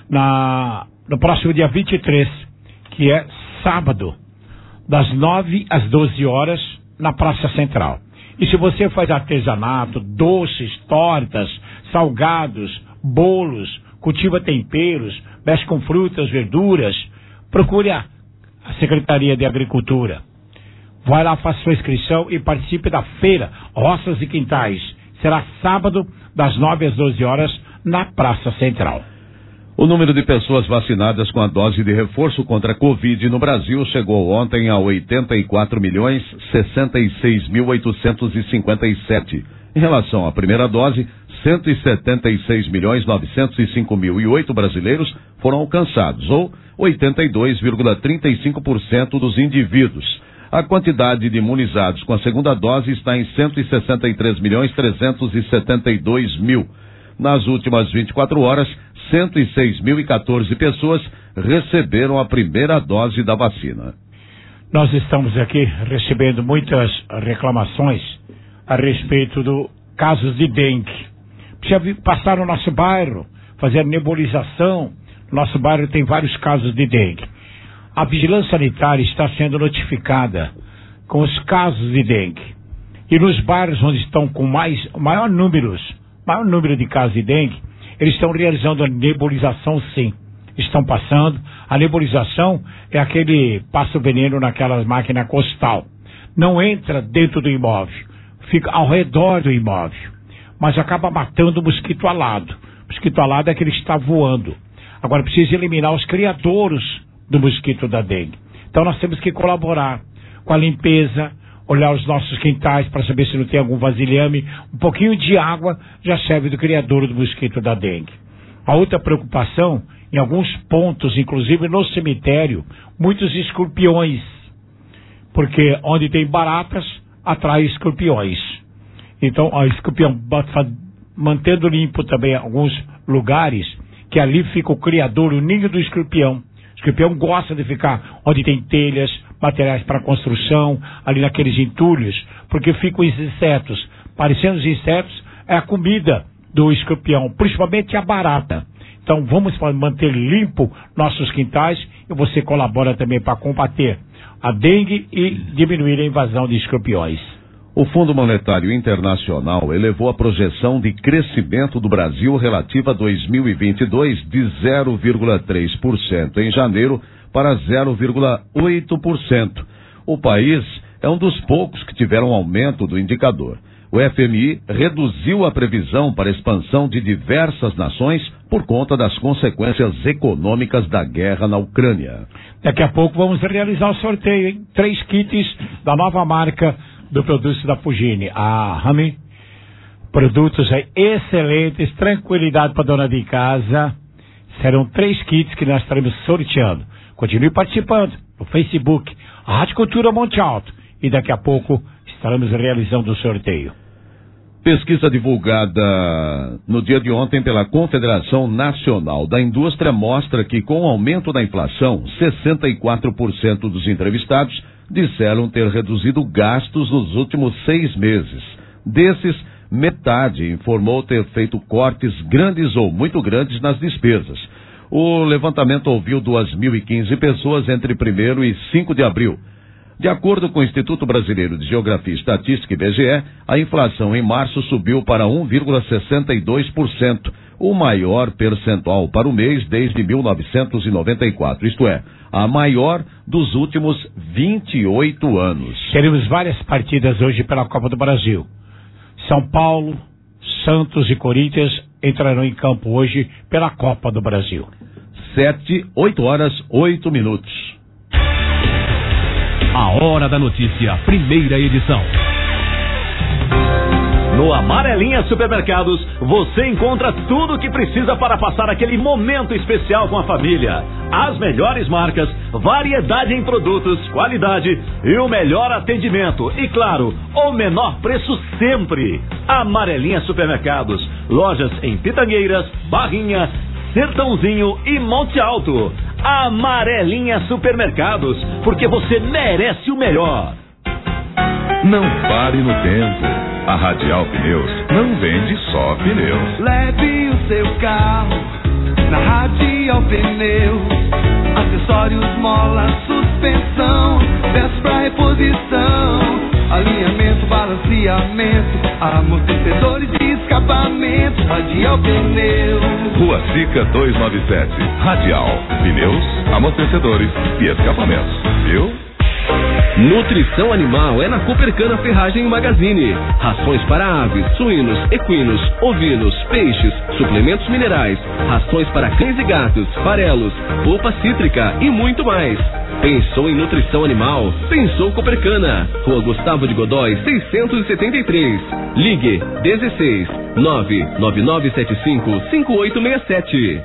na, no próximo dia vinte e três, que é sábado, das nove às doze horas, na Praça Central. E se você faz artesanato, doces, tortas, salgados, bolos, cultiva temperos, mexe com frutas, verduras, procure a, a Secretaria de Agricultura. Vai lá, faça sua inscrição e participe da feira Roças e Quintais. Será sábado, das nove às doze horas, na Praça Central. O número de pessoas vacinadas com a dose de reforço contra a Covid no Brasil chegou ontem a oitenta e quatro milhões, sessenta e seis mil, oitocentos e cinquenta e sete. Em relação à primeira dose, cento e setenta e seis milhões, novecentos e cinco mil e oito brasileiros foram alcançados, ou oitenta e dois vírgula trinta e cinco por cento dos indivíduos. A quantidade de imunizados com a segunda dose está em cento e sessenta e três milhões, trezentos e setenta e dois mil. Nas últimas vinte e quatro horas, cento e seis mil e quatorze pessoas receberam a primeira dose da vacina. Nós estamos aqui recebendo muitas reclamações a respeito do casos de dengue. Precisa passar no nosso bairro, fazer nebulização. Nosso bairro tem vários casos de dengue. A vigilância sanitária está sendo notificada com os casos de dengue. E nos bairros onde estão com mais, maior números, maior número de casos de dengue, eles estão realizando a nebulização, sim. Estão passando. A nebulização é aquele passa o veneno naquela máquina costal. Não entra dentro do imóvel, fica ao redor do imóvel, mas acaba matando o mosquito alado. O mosquito alado é aquele que está voando. Agora precisa eliminar os criadouros do mosquito da dengue. Então nós temos que colaborar com a limpeza, olhar os nossos quintais para saber se não tem algum vasilhame. Um pouquinho de água já serve do criadouro do mosquito da dengue. A outra preocupação, em alguns pontos, inclusive no cemitério, muitos escorpiões, porque onde tem baratas, atrai escorpiões. Então, o escorpião, mantendo limpo também alguns lugares, que ali fica o criadouro, o ninho do escorpião. O escorpião gosta de ficar onde tem telhas, materiais para construção, ali naqueles entulhos, porque ficam os insetos. Parecendo os insetos, é a comida do escorpião, principalmente a barata. Então vamos manter limpo nossos quintais e você colabora também para combater a dengue e diminuir a invasão de escorpiões. O Fundo Monetário Internacional elevou a projeção de crescimento do Brasil relativa a dois mil e vinte e dois de zero vírgula três por cento em janeiro para zero vírgula oito por cento. O país é um dos poucos que tiveram aumento do indicador. O F M I reduziu a previsão para a expansão de diversas nações por conta das consequências econômicas da guerra na Ucrânia. Daqui a pouco vamos realizar o sorteio, hein? Três kits da nova marca do produto da Fugine, a Rami. Produtos aí excelentes, tranquilidade para dona de casa. Serão três kits que nós estaremos sorteando. Continue participando no Facebook, a Rádio Cultura Monte Alto. E daqui a pouco estaremos realizando o sorteio. Pesquisa divulgada no dia de ontem pela Confederação Nacional da Indústria mostra que, com o aumento da inflação, sessenta e quatro por cento dos entrevistados disseram ter reduzido gastos nos últimos seis meses. Desses, metade informou ter feito cortes grandes ou muito grandes nas despesas. O levantamento ouviu duas mil e quinze pessoas entre primeiro e cinco de abril. De acordo com o Instituto Brasileiro de Geografia e Estatística, I B G E, a inflação em março subiu para um vírgula sessenta e dois por cento, o maior percentual para o mês desde mil novecentos e noventa e quatro, isto é, a maior dos últimos vinte e oito anos. Teremos várias partidas hoje pela Copa do Brasil. São Paulo, Santos e Corinthians entrarão em campo hoje pela Copa do Brasil. Sete, oito horas, oito minutos. A Hora da Notícia, primeira edição. No Amarelinha Supermercados, você encontra tudo o que precisa para passar aquele momento especial com a família. As melhores marcas, variedade em produtos, qualidade e o melhor atendimento. E claro, o menor preço sempre. Amarelinha Supermercados, lojas em Pitangueiras, Barrinha, Sertãozinho e Monte Alto. Amarelinha Supermercados, porque você merece o melhor. Não pare no tempo. A Radial Pneus não vende só pneus. Leve o seu carro na Radial Pneus. Acessórios, mola, suspensão, peças pra reposição, alinhamento, balanceamento, amortecedores e escapamento. Radial Pneus. Rua Sica duzentos e noventa e sete. Radial Pneus, amortecedores e escapamentos. Viu? Nutrição animal é na Coopercana Ferragem e Magazine. Rações para aves, suínos, equinos, ovinos, peixes, suplementos minerais, rações para cães e gatos, farelos, polpa cítrica e muito mais. Pensou em nutrição animal? Pensou Coopercana. Rua Gustavo de Godói, seiscentos e setenta e três. Ligue dezesseis nove nove nove sete cinco cinco oito seis sete.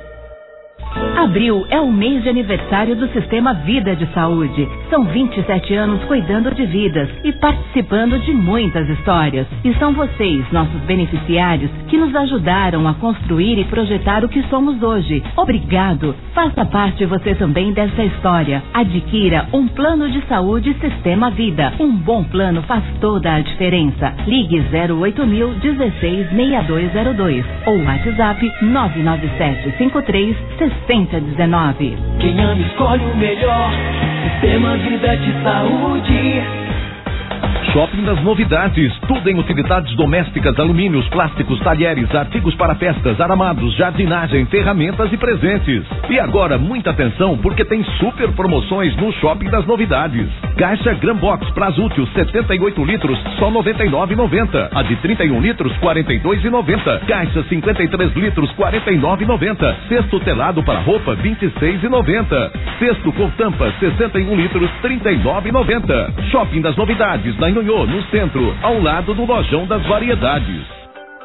Abril é o mês de aniversário do Sistema Vida de Saúde. São vinte e sete anos cuidando de vidas e participando de muitas histórias. E são vocês, nossos beneficiários, que nos ajudaram a construir e projetar o que somos hoje. Obrigado. Faça parte você também dessa história. Adquira um plano de saúde Sistema Vida. Um bom plano faz toda a diferença. Ligue zero oito mil dezesseis sessenta e dois zero dois ou WhatsApp nove nove sete cinco três sessenta dezenove. Quem ama escolhe o melhor. Sistema Vida de Saúde. Shopping das Novidades, tudo em utilidades domésticas, alumínios, plásticos, talheres, artigos para festas, aramados, jardinagem, ferramentas e presentes. E agora, muita atenção, porque tem super promoções no Shopping das Novidades. Caixa Grambox Prazútil setenta e oito litros, só noventa e nove reais e noventa centavos. A de trinta e um litros, quarenta e dois reais e noventa centavos. Caixa cinquenta e três litros, quarenta e nove reais e noventa centavos. Cesto telado para roupa, vinte e seis reais e noventa centavos. Cesto com tampa, sessenta e um litros, trinta e nove reais e noventa centavos. Shopping das Novidades, na Inhonhô, no centro, ao lado do Lojão das Variedades.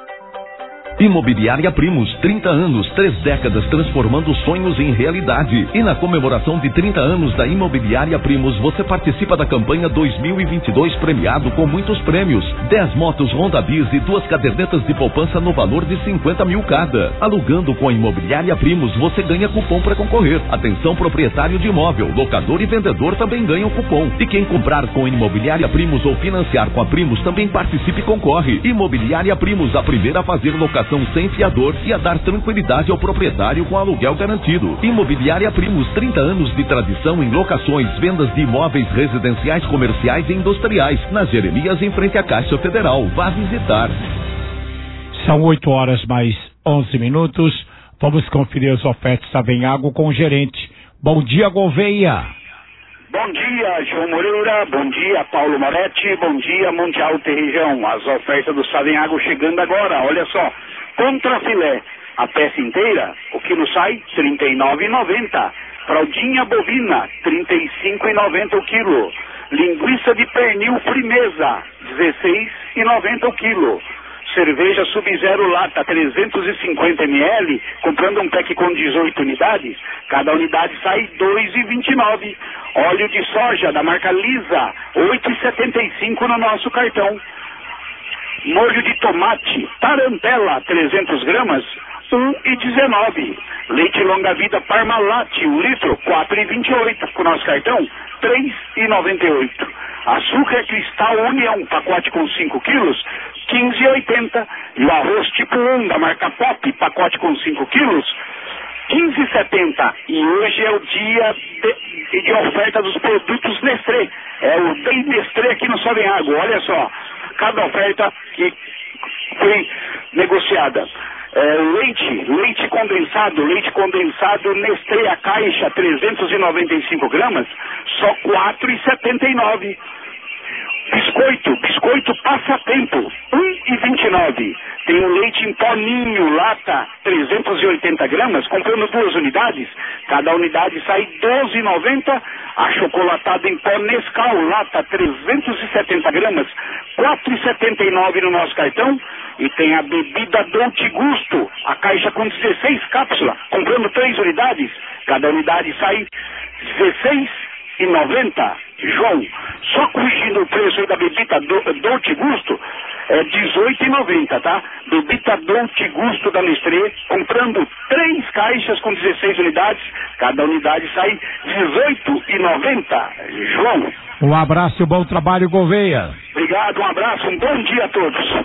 Imobiliária Primos, trinta anos, três décadas transformando sonhos em realidade. E na comemoração de trinta anos da Imobiliária Primos, você participa da campanha dois mil e vinte e dois premiado com muitos prêmios. dez motos Honda Bis e duas cadernetas de poupança no valor de cinquenta mil cada. Alugando com a Imobiliária Primos, você ganha cupom para concorrer. Atenção, proprietário de imóvel, locador e vendedor também ganham cupom. E quem comprar com a Imobiliária Primos ou financiar com a Primos também participe e concorre. Imobiliária Primos, a primeira a fazer locação sem fiador e a dar tranquilidade ao proprietário com aluguel garantido. Imobiliária Primos, trinta anos de tradição em locações, vendas de imóveis residenciais, comerciais e industriais. Na Jeremias, em frente à Caixa Federal. Vá visitar. São oito horas mais onze minutos. Vamos conferir as ofertas Savenhago com o gerente. Bom dia, Gouveia. Bom dia, João Moreira, bom dia, Paulo Moretti, bom dia, Monte Alto e região. As ofertas do Savenhago chegando agora, olha só. Contra filé, a peça inteira, o quilo sai trinta e nove reais e noventa centavos. Fraldinha bovina, trinta e cinco reais e noventa centavos o quilo. Linguiça de pernil frimeza, dezesseis reais e noventa centavos o quilo. Cerveja Sub-Zero lata, trezentos e cinquenta mililitros, comprando um pack com dezoito unidades, cada unidade sai dois reais e vinte e nove centavos. Óleo de soja da marca Lisa, oito reais e setenta e cinco centavos no nosso cartão. Molho de tomate, tarantela, trezentos gramas, um real e dezenove centavos. Leite longa-vida Parmalat, um litro, quatro reais e vinte e oito centavos. Com o nosso cartão, três reais e noventa e oito centavos. Açúcar Cristal União, pacote com cinco quilos, quinze reais e oitenta centavos. E o arroz tipo um da marca Pop, pacote com cinco quilos, quinze reais e setenta centavos. E hoje é o dia de, de oferta dos produtos Nestlé. É o Day Nestlé aqui no Savenhago. Olha só, cada oferta que foi negociada. É, leite, leite condensado, leite condensado Nestlé, a caixa, trezentos e noventa e cinco gramas, só quatro reais e setenta e nove centavos. Biscoito, biscoito passatempo, um e vinte e nove. Tem o leite em pó Ninho, lata, trezentos e oitenta gramas, comprando duas unidades. Cada unidade sai doze e noventa. Achocolatado em pó Nescau, lata, trezentos e setenta gramas, quatro e setenta e nove no nosso cartão. E tem a bebida Dolce Gusto, a caixa com dezesseis cápsulas, comprando três unidades. Cada unidade sai dezesseis e noventa. João, só corrigindo o preço aí da bebida do, Dolce Gusto, é dezoito e noventa, tá? Bebida Dolce Gusto da Nestlé, comprando três caixas com dezesseis unidades, cada unidade sai dezoito e noventa. João. Um abraço e bom trabalho, Gouveia. Obrigado, um abraço, um bom dia a todos.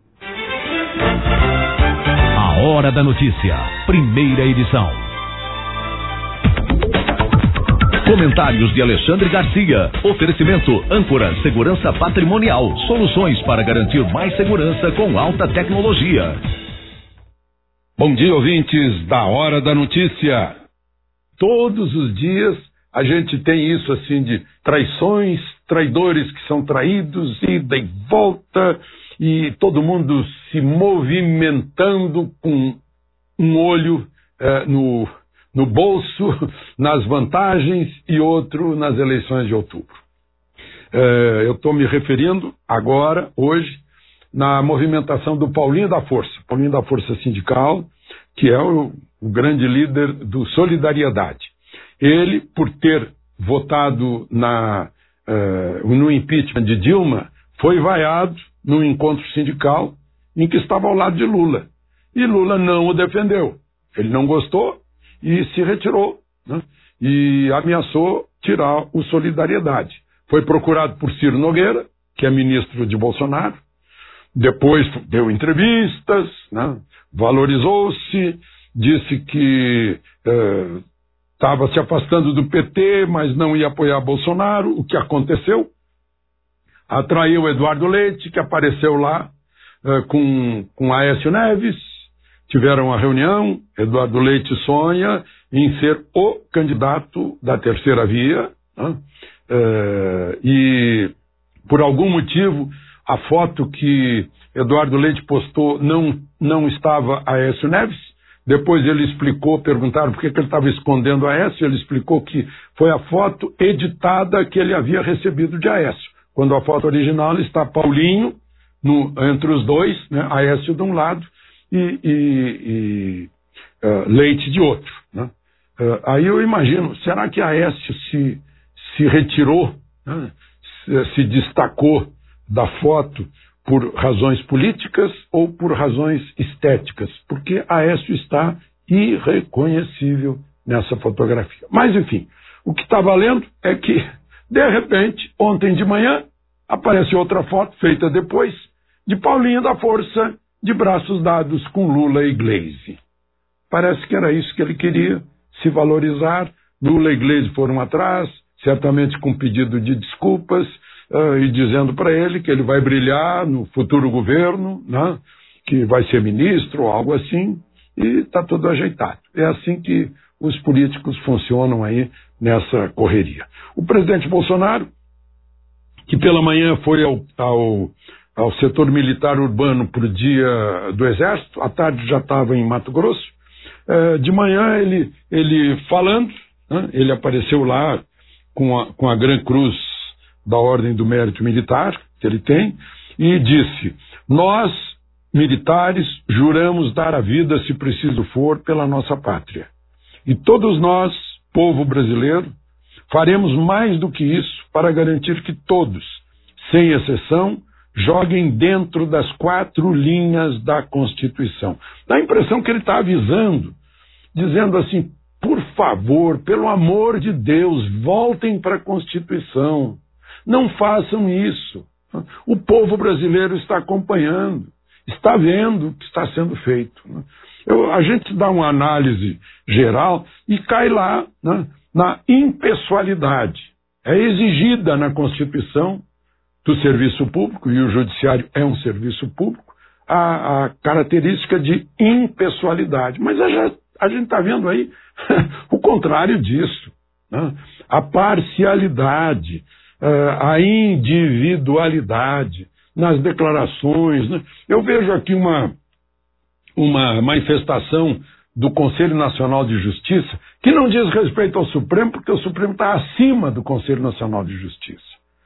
A Hora da Notícia, primeira edição. Comentários de Alexandre Garcia. Oferecimento Âncora Segurança Patrimonial. Soluções para garantir mais segurança com alta tecnologia. Bom dia, ouvintes da Hora da Notícia. Todos os dias a gente tem isso assim de traições, traidores que são traídos, ida e volta, e todo mundo se movimentando com um olho eh, no... no bolso, nas vantagens e outro nas eleições de outubro. É, eu estou me referindo agora, hoje, na movimentação do Paulinho da Força, Paulinho da Força Sindical, que é o, o grande líder do Solidariedade. Ele, por ter votado na, uh, no impeachment de Dilma, foi vaiado num encontro sindical em que estava ao lado de Lula. E Lula não o defendeu. Ele não gostou e se retirou, né? E ameaçou tirar o Solidariedade. Foi procurado por Ciro Nogueira, que é ministro de Bolsonaro, depois deu entrevistas, né? Valorizou-se, disse que estava eh, se afastando do P T, mas não ia apoiar Bolsonaro, o que aconteceu. Atraiu Eduardo Leite, que apareceu lá eh, com, com Aécio Neves. Tiveram uma reunião, Eduardo Leite sonha em ser o candidato da terceira via, né? é, e por algum motivo a foto que Eduardo Leite postou não, não estava Aécio Neves. Depois ele explicou, perguntaram por que, que ele estava escondendo Aécio, ele explicou que foi a foto editada que ele havia recebido de Aécio, quando a foto original está Paulinho no, entre os dois, né? Aécio de um lado e, e, e uh, Leite de outro, né? uh, aí eu imagino, será que Aécio se, se retirou, né? se, se destacou da foto por razões políticas ou por razões estéticas? Porque Aécio está irreconhecível nessa fotografia. Mas enfim, o que está valendo é que, de repente, ontem de manhã, aparece outra foto, feita depois, de Paulinho da Força, de braços dados com Lula e Gleisi. Parece que era isso que ele queria, se valorizar. Lula e Gleisi foram atrás, certamente com pedido de desculpas, uh, e dizendo para ele que ele vai brilhar no futuro governo, né? Que vai ser ministro ou algo assim, e está tudo ajeitado. É assim que os políticos funcionam aí nessa correria. O presidente Bolsonaro, que pela manhã foi ao, ao ao setor militar urbano para o dia do Exército, à tarde já estava em Mato Grosso, é, de manhã ele, ele falando, né, ele apareceu lá com a, com a Gran Cruz da Ordem do Mérito Militar, que ele tem, e disse: nós, militares, juramos dar a vida, se preciso for, pela nossa pátria. E todos nós, povo brasileiro, faremos mais do que isso para garantir que todos, sem exceção, joguem dentro das quatro linhas da Constituição. Dá a impressão que ele está avisando, dizendo assim: por favor, pelo amor de Deus, voltem para a Constituição. Não façam isso. O povo brasileiro está acompanhando, está vendo o que está sendo feito. Eu, a gente dá uma análise geral e cai lá, né, na impessoalidade. É exigida na Constituição do serviço público, e o judiciário é um serviço público, a, a característica de impessoalidade. Mas a, a gente está vendo aí o contrário disso, né? A parcialidade, uh, a individualidade nas declarações, né? Eu vejo aqui uma, uma manifestação do Conselho Nacional de Justiça que não diz respeito ao Supremo, porque o Supremo está acima do Conselho Nacional de Justiça.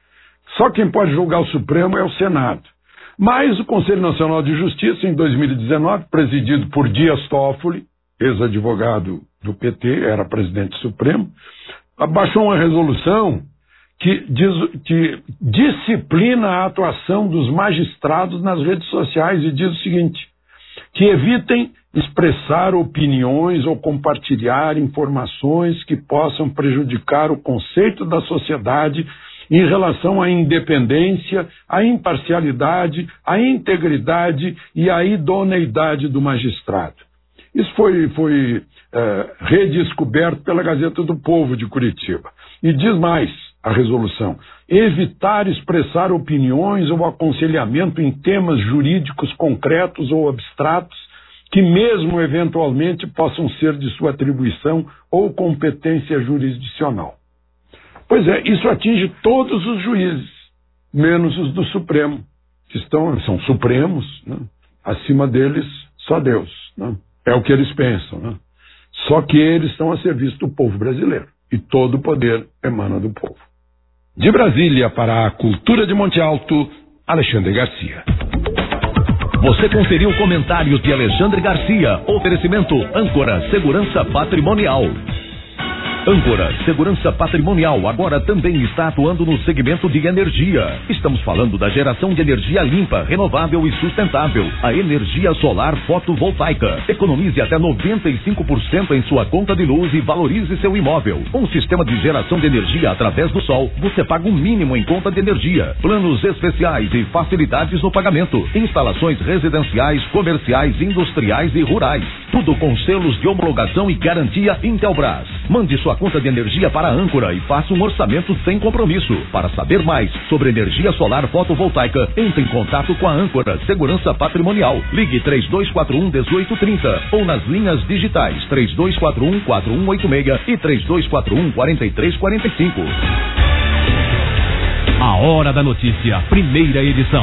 Só quem pode julgar o Supremo é o Senado. Mas o Conselho Nacional de Justiça, em dois mil e dezenove, presidido por Dias Toffoli, ex-advogado do P T, era presidente supremo, abaixou uma resolução que, diz, que disciplina a atuação dos magistrados nas redes sociais e diz o seguinte, que evitem expressar opiniões ou compartilhar informações que possam prejudicar o conceito da sociedade em relação à independência, à imparcialidade, à integridade e à idoneidade do magistrado. Isso foi, foi é, redescoberto pela Gazeta do Povo de Curitiba. E diz mais a resolução: evitar expressar opiniões ou aconselhamento em temas jurídicos concretos ou abstratos que mesmo eventualmente possam ser de sua atribuição ou competência jurisdicional. Pois é, isso atinge todos os juízes, menos os do Supremo, que estão, são supremos, né? Acima deles só Deus, né? É o que eles pensam, né? Só que eles estão a serviço do povo brasileiro, e todo o poder emana do povo. De Brasília para a Cultura de Monte Alto, Alexandre Garcia. Você conferiu comentários de Alexandre Garcia. Oferecimento Âncora Segurança Patrimonial. Âncora Segurança Patrimonial agora também está atuando no segmento de energia. Estamos falando da geração de energia limpa, renovável e sustentável. A energia solar fotovoltaica. Economize até noventa e cinco por cento em sua conta de luz e valorize seu imóvel. Um sistema de geração de energia através do sol. Você paga o mínimo em conta de energia. Planos especiais e facilidades no pagamento. Instalações residenciais, comerciais, industriais e rurais. Tudo com selos de homologação e garantia Intelbras. Mande sua conta de energia para a Âncora e faça um orçamento sem compromisso. Para saber mais sobre energia solar fotovoltaica, entre em contato com a Âncora Segurança Patrimonial. Ligue três dois quatro um, um oito três zero ou nas linhas digitais três dois quatro um, quatro um oito seis e três dois quatro um, quatro três quatro cinco. A Hora da Notícia, primeira edição.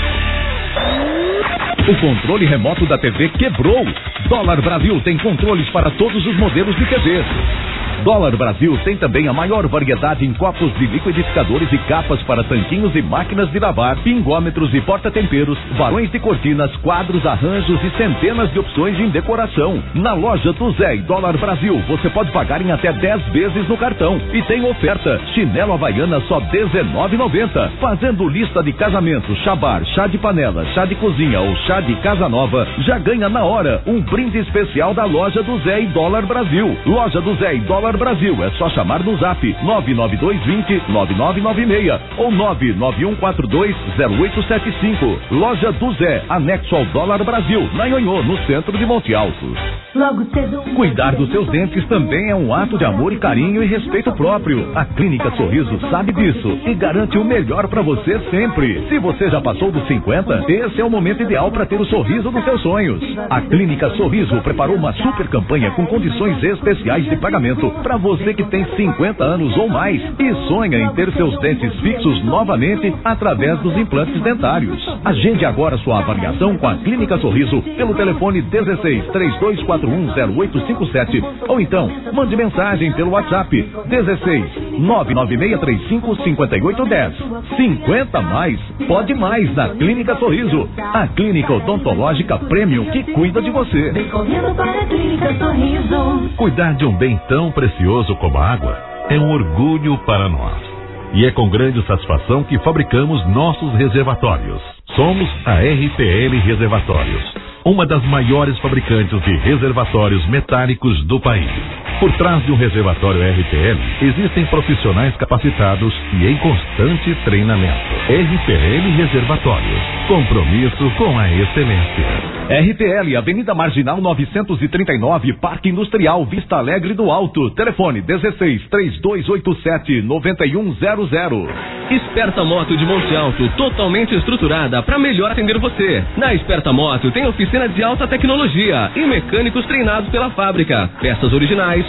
O controle remoto da T V quebrou. Dólar Brasil tem controles para todos os modelos de T V. Dólar Brasil tem também a maior variedade em copos de liquidificadores e capas para tanquinhos e máquinas de lavar, pingômetros e porta-temperos, varões de cortinas, quadros, arranjos e centenas de opções em decoração. Na loja do Zé e Dólar Brasil, você pode pagar em até dez vezes no cartão. E tem oferta: chinelo Havaiana só dezenove reais e noventa centavos. Fazendo lista de casamento, chá bar, chá de panela, chá de cozinha ou chá de casa nova, já ganha na hora um brinde especial da loja do Zé e Dólar Brasil. Loja do Zé e Dólar Brasil, é só chamar no zap nove nove dois dois zero, nove nove nove seis ou nove nove um quatro dois, zero oito sete cinco. Loja do Zé, anexo ao Dólar Brasil, na Ionhô, no centro de Monte Alto. Logo cedo. Cuidar dos seus dentes também é um ato de amor e carinho e respeito próprio. A Clínica Sorriso sabe disso e garante o melhor para você sempre. Se você já passou dos cinquenta, esse é o momento ideal para ter o sorriso dos seus sonhos. A Clínica Sorriso preparou uma super campanha com condições especiais de pagamento para você que tem cinquenta anos ou mais e sonha em ter seus dentes fixos novamente através dos implantes dentários. Agende agora sua avaliação com a Clínica Sorriso pelo telefone dezesseis, três dois quatro um, zero oito cinco sete ou então mande mensagem pelo WhatsApp dezesseis, nove nove seis três cinco, cinco oito um zero. cinquenta mais, pode mais na Clínica Sorriso, a clínica odontológica premium que cuida de você. Cuidar de um bem tão precioso como a água é um orgulho para nós. E é com grande satisfação que fabricamos nossos reservatórios. Somos a R P L Reservatórios, uma das maiores fabricantes de reservatórios metálicos do país. Por trás de um reservatório R P L, existem profissionais capacitados e em constante treinamento. R P L Reservatórios, compromisso com a excelência. R P L, Avenida Marginal novecentos e trinta e nove, Parque Industrial, Vista Alegre do Alto. Telefone dezesseis, três dois oito sete, nove um zero zero. Esperta Moto de Monte Alto, totalmente estruturada para melhor atender você. Na Esperta Moto tem oficina de alta tecnologia e mecânicos treinados pela fábrica. Peças originais,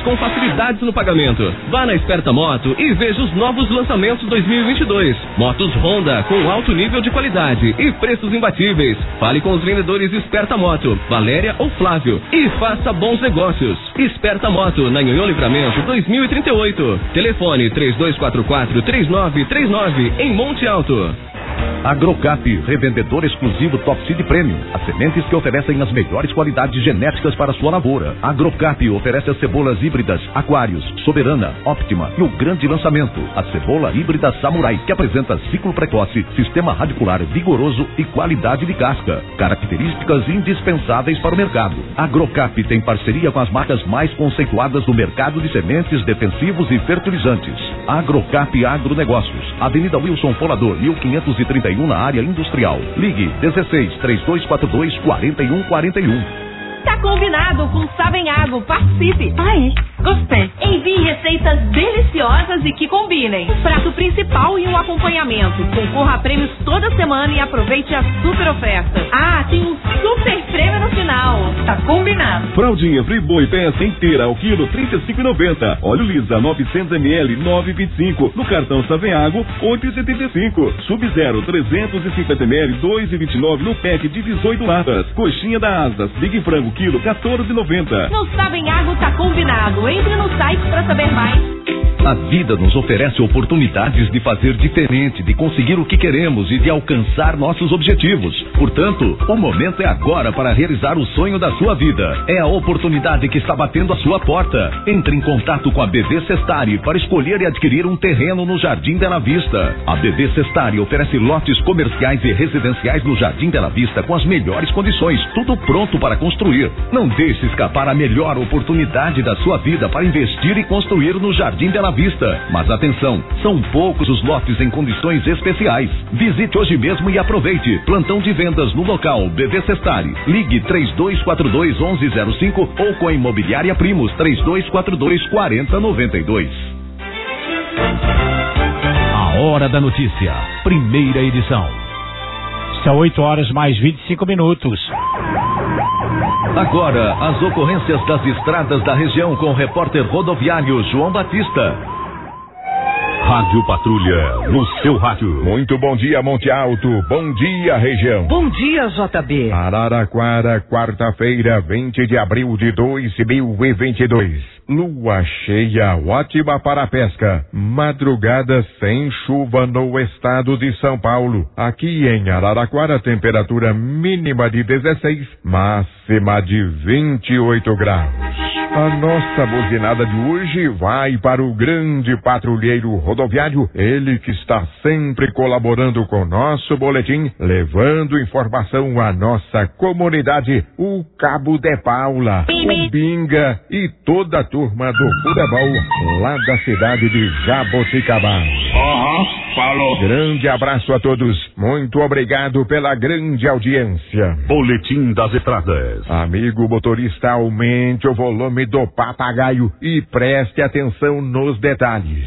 com facilidades no pagamento. Vá na Esperta Moto e veja os novos lançamentos dois mil e vinte e dois. Motos Honda com alto nível de qualidade e preços imbatíveis. Fale com os vendedores Esperta Moto, Valéria ou Flávio, e faça bons negócios. Esperta Moto, na Nhonhô Livramento dois mil e trinta e oito. Telefone três dois quatro quatro, três nove três nove, em Monte Alto. Agrocap, revendedor exclusivo Top Seed Premium. As sementes que oferecem as melhores qualidades genéticas para sua lavoura. Agrocap oferece as cebolas híbridas Aquários, Soberana, Optima e o grande lançamento, a cebola híbrida Samurai, que apresenta ciclo precoce, sistema radicular vigoroso e qualidade de casca. Características indispensáveis para o mercado. Agrocap tem parceria com as marcas mais conceituadas do mercado de sementes, defensivos e fertilizantes. Agrocap Agronegócios, Avenida Wilson Folador, mil quinhentos e trinta e um, na área industrial. Ligue dezesseis, três dois quatro dois, quatro um quatro um. Tá combinado com Savenhago, participe. Ai, gostei. Envie receitas deliciosas e que combinem. Um prato principal e um acompanhamento. Concorra a prêmios toda semana e aproveite a super oferta. Ah, tem um super prêmio no final. Tá combinado. Fraldinha Friboi peça inteira ao quilo trinta e cinco reais e noventa centavos. Óleo Lisa novecentos mililitros nove reais e vinte e cinco centavos. No cartão Savenhago oito reais e setenta e cinco centavos. Sub-Zero trezentos e cinquenta mililitros dois reais e vinte e nove centavos no pack de dezoito latas. Coxinha da Asas Big Frango quilo quatorze reais e noventa centavos. No Savenhago tá combinado. Entre no site para saber mais. A vida nos oferece oportunidades de fazer diferente, de conseguir o que queremos e de alcançar nossos objetivos. Portanto, o momento é agora para realizar o sonho da sua vida. É a oportunidade que está batendo a sua porta. Entre em contato com a B V Sestari para escolher e adquirir um terreno no Jardim Bela Vista. A B V Sestari oferece lotes comerciais e residenciais no Jardim Bela Vista com as melhores condições, tudo pronto para construir. Não deixe escapar a melhor oportunidade da sua vida para investir e construir no Jardim Bela Vista. Mas atenção, são poucos os lotes em condições especiais. Visite hoje mesmo e aproveite. Plantão de vendas no local B V Sestari. Ligue três dois quatro dois, onze zero cinco ou com a Imobiliária Primos três dois quatro dois, quatro zero nove dois. A Hora da Notícia, primeira edição. São oito horas mais vinte e cinco minutos. Agora, as ocorrências das estradas da região com o repórter rodoviário João Batista. Rádio Patrulha, no seu rádio. Muito bom dia, Monte Alto. Bom dia, região. Bom dia, J B. Araraquara, quarta-feira, vinte de abril de dois mil e vinte e dois. Lua cheia, ótima para a pesca. Madrugada sem chuva no estado de São Paulo. Aqui em Araraquara, temperatura mínima de dezesseis, máxima de vinte e oito graus. A nossa buzinada de hoje vai para o grande patrulheiro rodoviário, ele que está sempre colaborando com o nosso boletim, levando informação à nossa comunidade, o Cabo de Paula, o Binga e toda a turma do futebol lá da cidade de Jaboticabal. Aham, falou. Grande abraço a todos, muito obrigado pela grande audiência. Boletim das Estradas. Amigo motorista, aumente o volume do papagaio e preste atenção nos detalhes.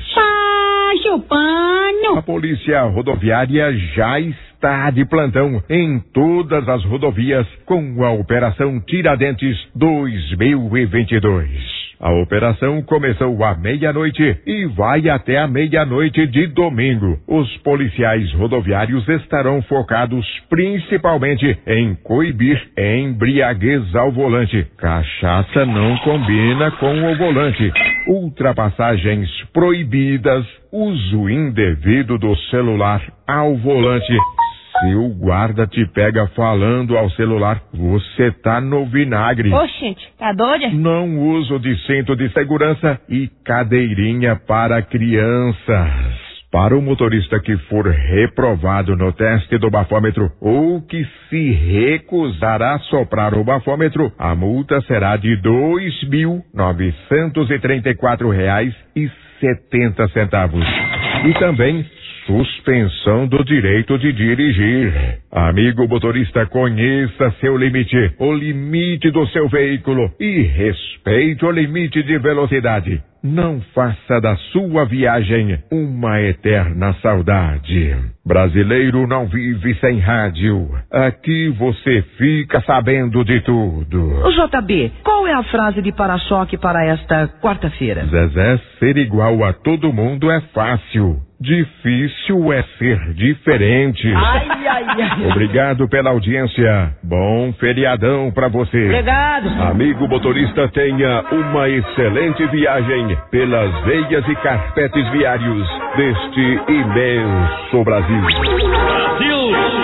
Baixo pano. A polícia rodoviária já está de plantão em todas as rodovias com a Operação Tiradentes dois mil e vinte e dois. A operação começou à meia-noite e vai até a meia-noite de domingo. Os policiais rodoviários estarão focados principalmente em coibir embriaguez ao volante. Cachaça não combina com o volante. Ultrapassagens proibidas, uso indevido do celular ao volante. Se o guarda te pega falando ao celular, você tá no vinagre. Oxente, tá doida? Não uso de cinto de segurança e cadeirinha para crianças. Para o motorista que for reprovado no teste do bafômetro ou que se recusar a soprar o bafômetro, a multa será de dois mil novecentos e trinta e quatro reais e setenta centavos. E também suspensão do direito de dirigir. Amigo motorista, conheça seu limite, o limite do seu veículo e respeite o limite de velocidade. não faça da sua viagem uma eterna saudade. Brasileiro não vive sem rádio. Aqui você fica sabendo de tudo. Ô J B, qual é a frase de para-choque para esta quarta-feira? Zezé, ser igual a todo mundo é fácil. Difícil é ser diferente. Ai, ai, ai. Obrigado pela audiência. Bom feriadão pra você. Obrigado. Amigo motorista, tenha uma excelente viagem pelas veias e carpetes viários deste imenso Brasil. Brasil!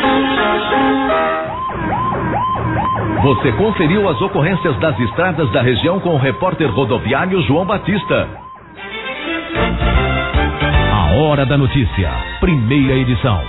Você conferiu as ocorrências das estradas da região com o repórter rodoviário João Batista. A Hora da Notícia, primeira edição.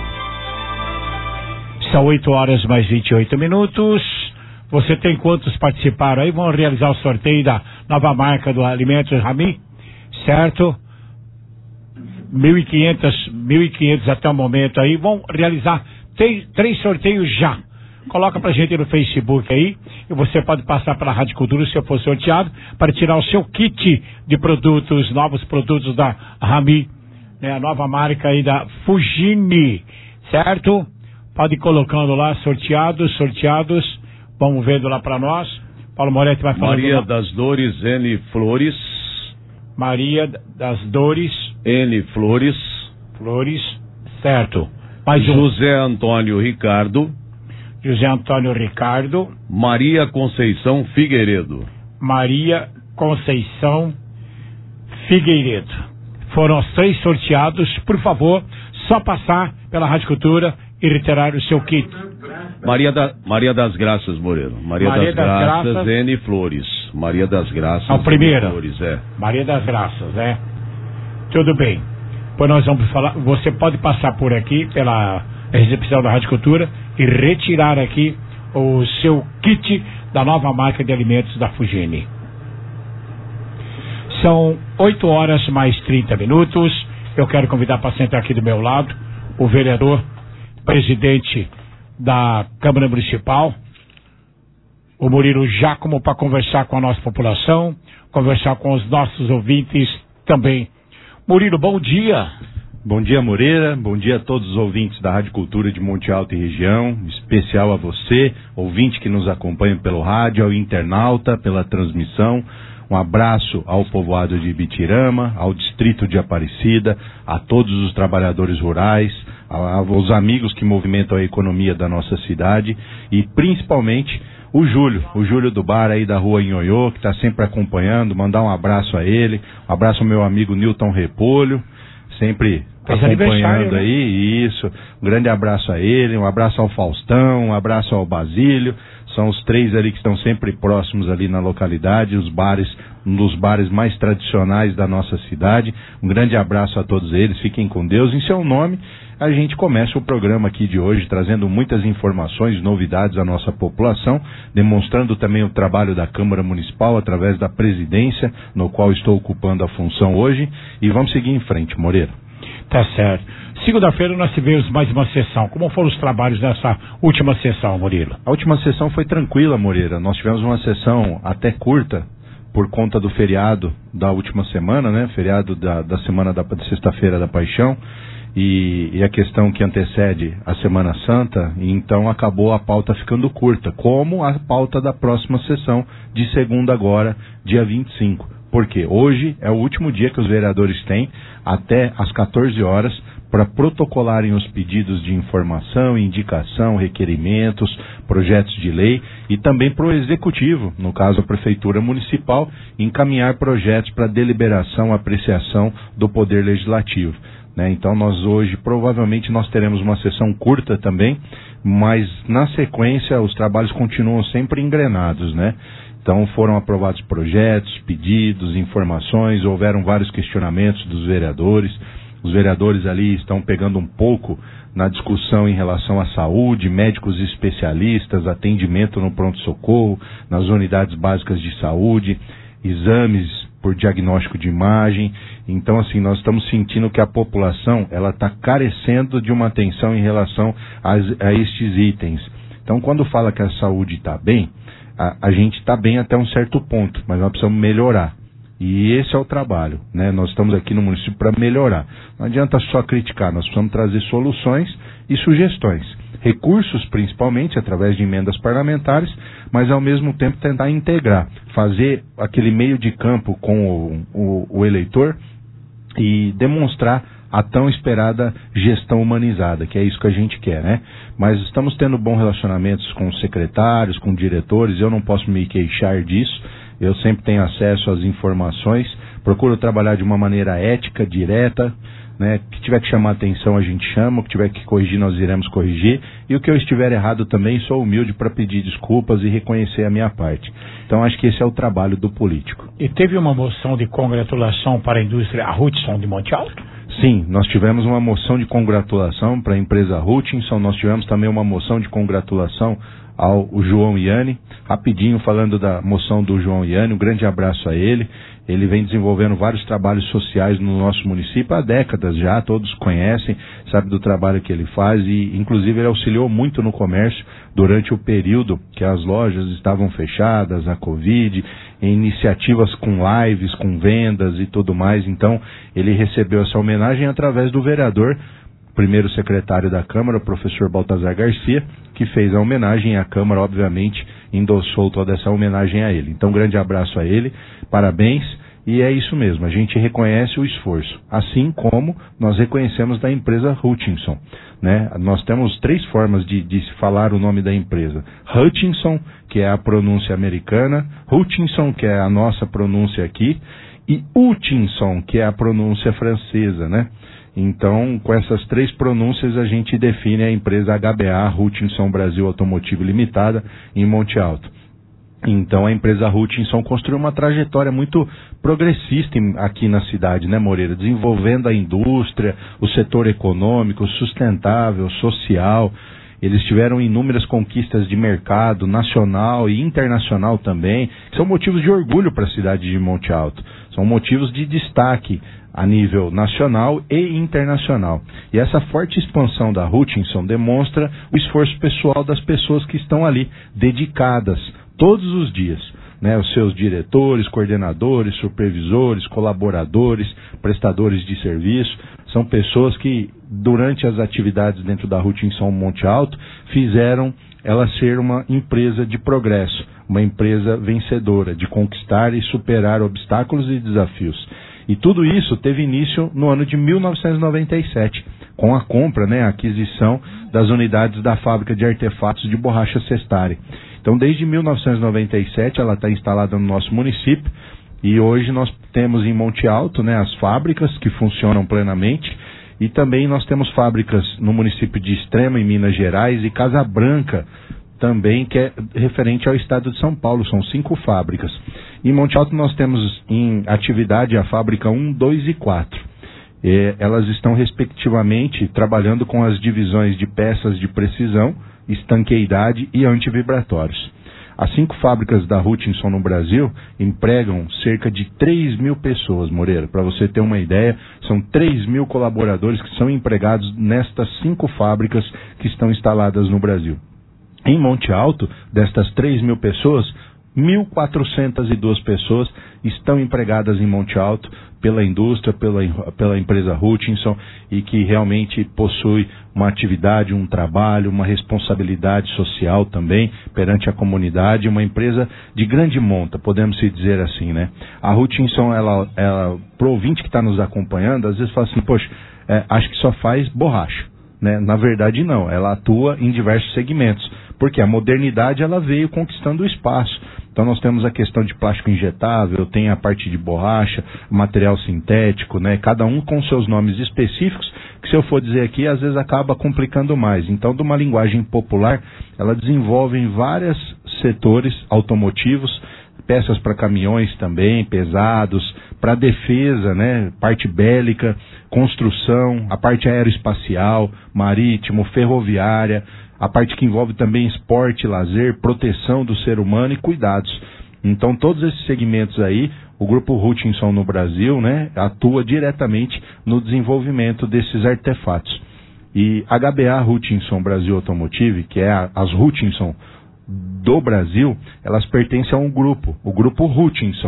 São oito horas mais vinte e oito minutos. Você tem quantos participaram aí? Vamos realizar o sorteio da nova marca do Alimentos Rami, certo? mil e quinhentos, mil e quinhentos até o momento aí. Vamos realizar três, três sorteios já. Coloca pra gente no Facebook aí, e você pode passar pela Rádio Cultura, se eu for sorteado, para tirar o seu kit de produtos, novos produtos da Rami, né, a nova marca aí da Fugini, certo? Pode ir colocando lá, sorteados, sorteados, vamos vendo lá pra nós. Paulo Moretti vai falar. Maria das Dores N Flores. Maria das Dores N Flores. Flores, certo. Mais um. José Antônio Ricardo. José Antônio Ricardo. Maria Conceição Figueiredo. Maria Conceição Figueiredo. Foram os três sorteados. Por favor, só passar pela Rádio Cultura e retirar o seu kit. Maria, da, Maria das Graças, Moreira. Maria, Maria das, das Graças, Graças N Flores. Maria das Graças a primeira. N Flores, é. Maria das Graças, é. Tudo bem. Pois nós vamos falar. Você pode passar por aqui pela recepção da Rádio Cultura e retirar aqui o seu kit da nova marca de alimentos da Fugini. São oito horas mais trinta minutos. Eu quero convidar para sentar aqui do meu lado o vereador, presidente da Câmara Municipal, o Murilo Giacomo, para conversar com a nossa população, conversar com os nossos ouvintes também. Murilo, bom dia. Bom dia, Moreira. Bom dia a todos os ouvintes da Rádio Cultura de Monte Alto e região, em especial a você, ouvinte que nos acompanha pelo rádio, ao internauta, pela transmissão. Um abraço ao povoado de Ibitirama, ao distrito de Aparecida, a todos os trabalhadores rurais, aos amigos que movimentam a economia da nossa cidade e principalmente o Júlio, o Júlio do bar aí da rua Inhoiô, que está sempre acompanhando. Mandar um abraço a ele, um abraço ao meu amigo Nilton Repolho, sempre acompanhando aí, isso, um grande abraço a ele, um abraço ao Faustão, um abraço ao Basílio. São os três ali que estão sempre próximos ali na localidade, os bares, um dos bares mais tradicionais da nossa cidade. Um grande abraço a todos eles, fiquem com Deus. Em seu nome, a gente começa o programa aqui de hoje, trazendo muitas informações, novidades à nossa população, demonstrando também o trabalho da Câmara Municipal através da presidência, no qual estou ocupando a função hoje. E vamos seguir em frente, Moreira. Tá certo. Segunda-feira nós tivemos mais uma sessão. Como foram os trabalhos dessa última sessão, Murilo? A última sessão foi tranquila, Moreira. Nós tivemos uma sessão até curta, por conta do feriado da última semana, né? Feriado da, da semana da, da Sexta-feira da Paixão. E, e a questão que antecede a Semana Santa, e então acabou a pauta ficando curta, como a pauta da próxima sessão de segunda agora, dia vinte e cinco. Porque hoje é o último dia que os vereadores têm, até às quatorze horas, para protocolarem os pedidos de informação, indicação, requerimentos, projetos de lei e também para o Executivo, no caso a Prefeitura Municipal, encaminhar projetos para deliberação, apreciação do Poder Legislativo. Né? Então nós hoje, provavelmente nós teremos uma sessão curta também, mas na sequência os trabalhos continuam sempre engrenados, né? Então foram aprovados projetos, pedidos, informações, houveram vários questionamentos dos vereadores. Os vereadores ali estão pegando um pouco na discussão em relação à saúde, médicos especialistas, atendimento no pronto-socorro, nas unidades básicas de saúde, exames por diagnóstico de imagem. Então, assim, nós estamos sentindo que a população ela está carecendo de uma atenção em relação a, a estes itens. Então, quando fala que a saúde está bem, a, a gente está bem até um certo ponto, mas nós precisamos melhorar. E esse é o trabalho, né? Nós estamos aqui no município para melhorar. Não adianta só criticar, nós precisamos trazer soluções e sugestões. Recursos, principalmente, através de emendas parlamentares, mas ao mesmo tempo tentar integrar, fazer aquele meio de campo com o, o, o eleitor e demonstrar a tão esperada gestão humanizada, que é isso que a gente quer, né? Mas estamos tendo bons relacionamentos com os secretários, com diretores, eu não posso me queixar disso, eu sempre tenho acesso às informações, procuro trabalhar de uma maneira ética, direta, né? Que tiver que chamar atenção a gente chama, o que tiver que corrigir nós iremos corrigir, e o que eu estiver errado também sou humilde para pedir desculpas e reconhecer a minha parte. Então acho que esse é o trabalho do político. E teve uma moção de congratulação para a indústria Hutchinson de Monte Alto? Sim, nós tivemos uma moção de congratulação para a empresa Hutchinson, nós tivemos também uma moção de congratulação ao João Iane. Rapidinho falando da moção do João Iane, um grande abraço a ele. Ele vem desenvolvendo vários trabalhos sociais no nosso município há décadas já, todos conhecem, sabem do trabalho que ele faz e inclusive ele auxiliou muito no comércio durante o período que as lojas estavam fechadas, a Covid, em iniciativas com lives, com vendas e tudo mais. Então ele recebeu essa homenagem através do vereador, primeiro secretário da Câmara, o professor Baltazar Garcia, que fez a homenagem e a Câmara, obviamente, endossou toda essa homenagem a ele. Então, um grande abraço a ele, parabéns, e é isso mesmo, a gente reconhece o esforço, assim como nós reconhecemos da empresa Hutchinson, né? Nós temos três formas de, de falar o nome da empresa: Hutchinson, que é a pronúncia americana, Hutchinson, que é a nossa pronúncia aqui, e Hutchinson, que é a pronúncia francesa, né? Então, com essas três pronúncias, a gente define a empresa H B A, Hutchinson Brasil Automotivo Limitada, em Monte Alto. Então, a empresa Hutchinson construiu uma trajetória muito progressista aqui na cidade, né, Moreira? Desenvolvendo a indústria, o setor econômico, sustentável, social. Eles tiveram inúmeras conquistas de mercado nacional e internacional também, que são motivos de orgulho para a cidade de Monte Alto. São motivos de destaque a nível nacional e internacional. E essa forte expansão da Hutchinson demonstra o esforço pessoal das pessoas que estão ali, dedicadas todos os dias, né? Os seus diretores, coordenadores, supervisores, colaboradores, prestadores de serviço, são pessoas que durante as atividades dentro da Hutchinson Monte Alto fizeram ela ser uma empresa de progresso, uma empresa vencedora, de conquistar e superar obstáculos e desafios. E tudo isso teve início no ano de mil novecentos e noventa e sete, com a compra, né, a aquisição das unidades da fábrica de artefatos de borracha Cestari. Então, desde mil novecentos e noventa e sete, ela está instalada no nosso município, e hoje nós temos em Monte Alto, né, as fábricas que funcionam plenamente, e também nós temos fábricas no município de Extrema, em Minas Gerais, e Casa Branca, também, que é referente ao estado de São Paulo, são cinco fábricas. Em Monte Alto nós temos em atividade a fábrica um, dois e quatro. E elas estão respectivamente trabalhando com as divisões de peças de precisão, estanqueidade e antivibratórios. As cinco fábricas da Hutchinson no Brasil empregam cerca de três mil pessoas, Moreira. Para você ter uma ideia, são três mil colaboradores que são empregados nestas cinco fábricas que estão instaladas no Brasil. Em Monte Alto, destas três mil pessoas, mil quatrocentas e duas pessoas estão empregadas em Monte Alto pela indústria, pela, pela empresa Hutchinson, e que realmente possui uma atividade, um trabalho, uma responsabilidade social também perante a comunidade, uma empresa de grande monta, podemos se dizer assim, né? A Hutchinson, ela, ela, pro ouvinte que está nos acompanhando, às vezes fala assim, poxa, é, acho que só faz borracha, né? Na verdade não, ela atua em diversos segmentos, porque a modernidade ela veio conquistando o espaço. Então nós temos a questão de plástico injetável, tem a parte de borracha, material sintético, né? Cada um com seus nomes específicos, que se eu for dizer aqui, às vezes acaba complicando mais. Então, de uma linguagem popular, ela desenvolve em vários setores automotivos, peças para caminhões também, pesados, para defesa, né? Parte bélica, construção, a parte aeroespacial, marítimo, ferroviária, a parte que envolve também esporte, lazer, proteção do ser humano e cuidados. Então, todos esses segmentos aí, o Grupo Hutchinson no Brasil, né, atua diretamente no desenvolvimento desses artefatos. E H B A Hutchinson Brasil Automotive, que é a, as Hutchinson do Brasil, elas pertencem a um grupo, o Grupo Hutchinson.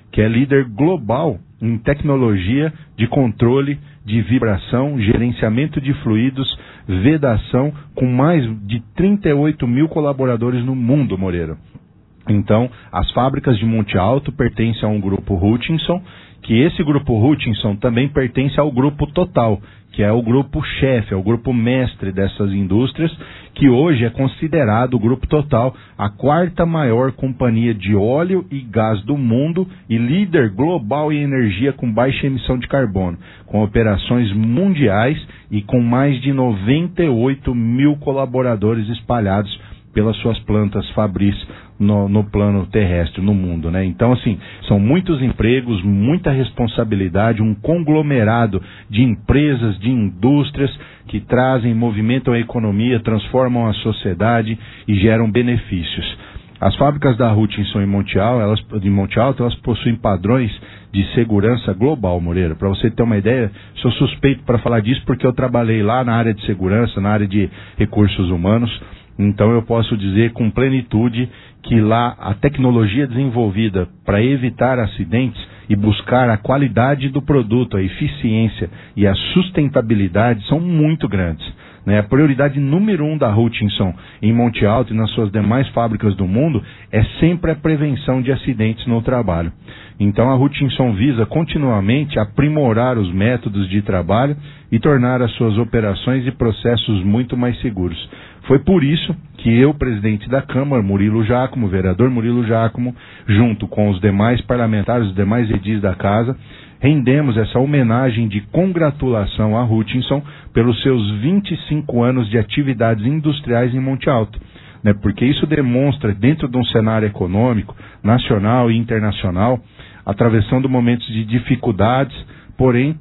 que é líder global em tecnologia de controle de vibração, gerenciamento de fluidos, vedação, com mais de trinta e oito mil colaboradores no mundo, Moreira. Então, as fábricas de Monte Alto pertencem a um grupo Hutchinson, que esse grupo Hutchinson também pertence ao grupo Total, que é o grupo chefe, é o grupo mestre dessas indústrias, que hoje é considerado o grupo Total a quarta maior companhia de óleo e gás do mundo e líder global em energia com baixa emissão de carbono, com operações mundiais e com mais de noventa e oito mil colaboradores espalhados pelas suas plantas fabris no, no plano terrestre, no mundo, né? Então, assim, são muitos empregos, muita responsabilidade, um conglomerado de empresas, de indústrias que trazem, movimentam a economia, transformam a sociedade e geram benefícios. As fábricas da Hutchinson em Monte Alto, elas, de Monte Alto, elas possuem padrões de segurança global, Moreira. Para você ter uma ideia, sou suspeito para falar disso porque eu trabalhei lá na área de segurança, na área de recursos humanos. Então eu posso dizer com plenitude que lá a tecnologia desenvolvida para evitar acidentes e buscar a qualidade do produto, a eficiência e a sustentabilidade são muito grandes, né? A prioridade número um da Hutchinson em Monte Alto e nas suas demais fábricas do mundo é sempre a prevenção de acidentes no trabalho. Então a Hutchinson visa continuamente aprimorar os métodos de trabalho e tornar as suas operações e processos muito mais seguros. Foi por isso que eu, presidente da Câmara, Murilo Giacomo, vereador Murilo Giacomo, junto com os demais parlamentares, os demais edis da casa, rendemos essa homenagem de congratulação à Hutchinson pelos seus vinte e cinco anos de atividades industriais em Monte Alto, né? Porque isso demonstra, dentro de um cenário econômico, nacional e internacional, atravessando momentos de dificuldades, porém,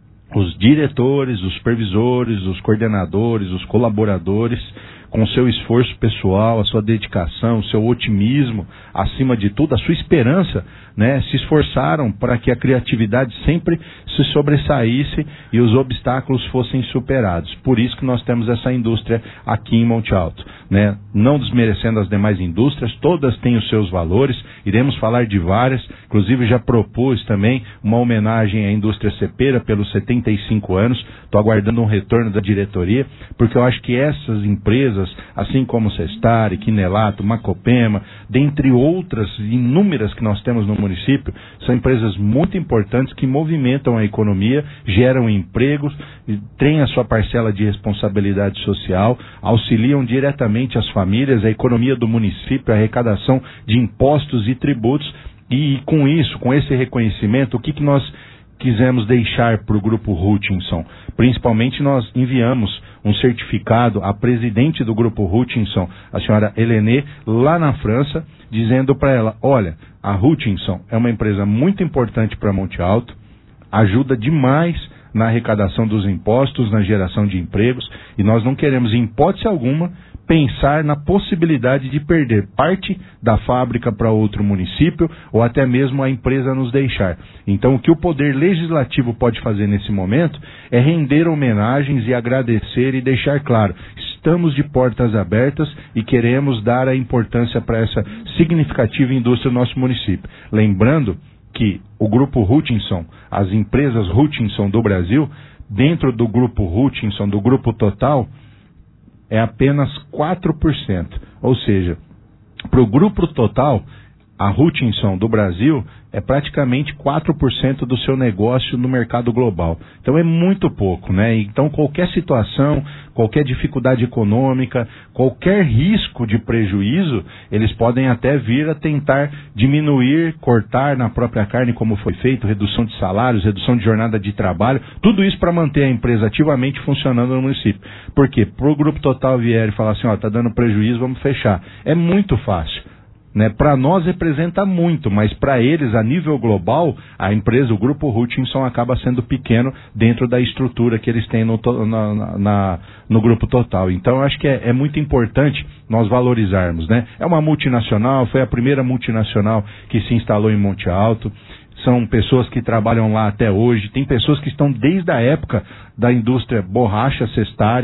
os diretores, os supervisores, os coordenadores, os colaboradores, com seu esforço pessoal, a sua dedicação, o seu otimismo, acima de tudo, a sua esperança, né, se esforçaram para que a criatividade sempre se sobressaísse e os obstáculos fossem superados. Por isso que nós temos essa indústria aqui em Monte Alto, né? Não desmerecendo as demais indústrias, todas têm os seus valores, iremos falar de várias, inclusive já propus também uma homenagem à indústria cepeira pelos setenta e cinco anos, estou aguardando um retorno da diretoria, porque eu acho que essas empresas, assim como Sestari, Quinelato, Macopema, dentre outras inúmeras que nós temos no município, são empresas muito importantes que movimentam a economia, geram empregos, têm a sua parcela de responsabilidade social, auxiliam diretamente as famílias, a economia do município, a arrecadação de impostos e tributos, e com isso, com esse reconhecimento, o que, que nós quisemos deixar para o grupo Hutchinson? Principalmente nós enviamos um certificado à presidente do grupo Hutchinson, a senhora Helene, lá na França, dizendo para ela, olha, a Hutchinson é uma empresa muito importante para Monte Alto, ajuda demais na arrecadação dos impostos, na geração de empregos, e nós não queremos, em hipótese alguma, pensar na possibilidade de perder parte da fábrica para outro município ou até mesmo a empresa nos deixar. Então, o que o Poder Legislativo pode fazer nesse momento é render homenagens e agradecer e deixar claro, estamos de portas abertas e queremos dar a importância para essa significativa indústria do nosso município. Lembrando que o grupo Hutchinson, as empresas Hutchinson do Brasil, dentro do grupo Hutchinson, do grupo Total, é apenas quatro por cento. Ou seja, para o grupo Total, a Hutchinson do Brasil é praticamente quatro por cento do seu negócio no mercado global. Então é muito pouco, né? Então qualquer situação, qualquer dificuldade econômica, qualquer risco de prejuízo, eles podem até vir a tentar diminuir, cortar na própria carne, como foi feito, redução de salários, redução de jornada de trabalho, tudo isso para manter a empresa ativamente funcionando no município. Por quê? Para o Grupo Total vier e falar assim, ó, está dando prejuízo, vamos fechar. É muito fácil. Né, para nós representa muito, mas para eles, a nível global, a empresa, o grupo Hutchinson acaba sendo pequeno dentro da estrutura que eles têm no, na, na, no grupo Total. Então, eu acho que é, é muito importante nós valorizarmos, né? É uma multinacional, foi a primeira multinacional que se instalou em Monte Alto. São pessoas que trabalham lá até hoje, tem pessoas que estão desde a época da indústria borracha Sestari,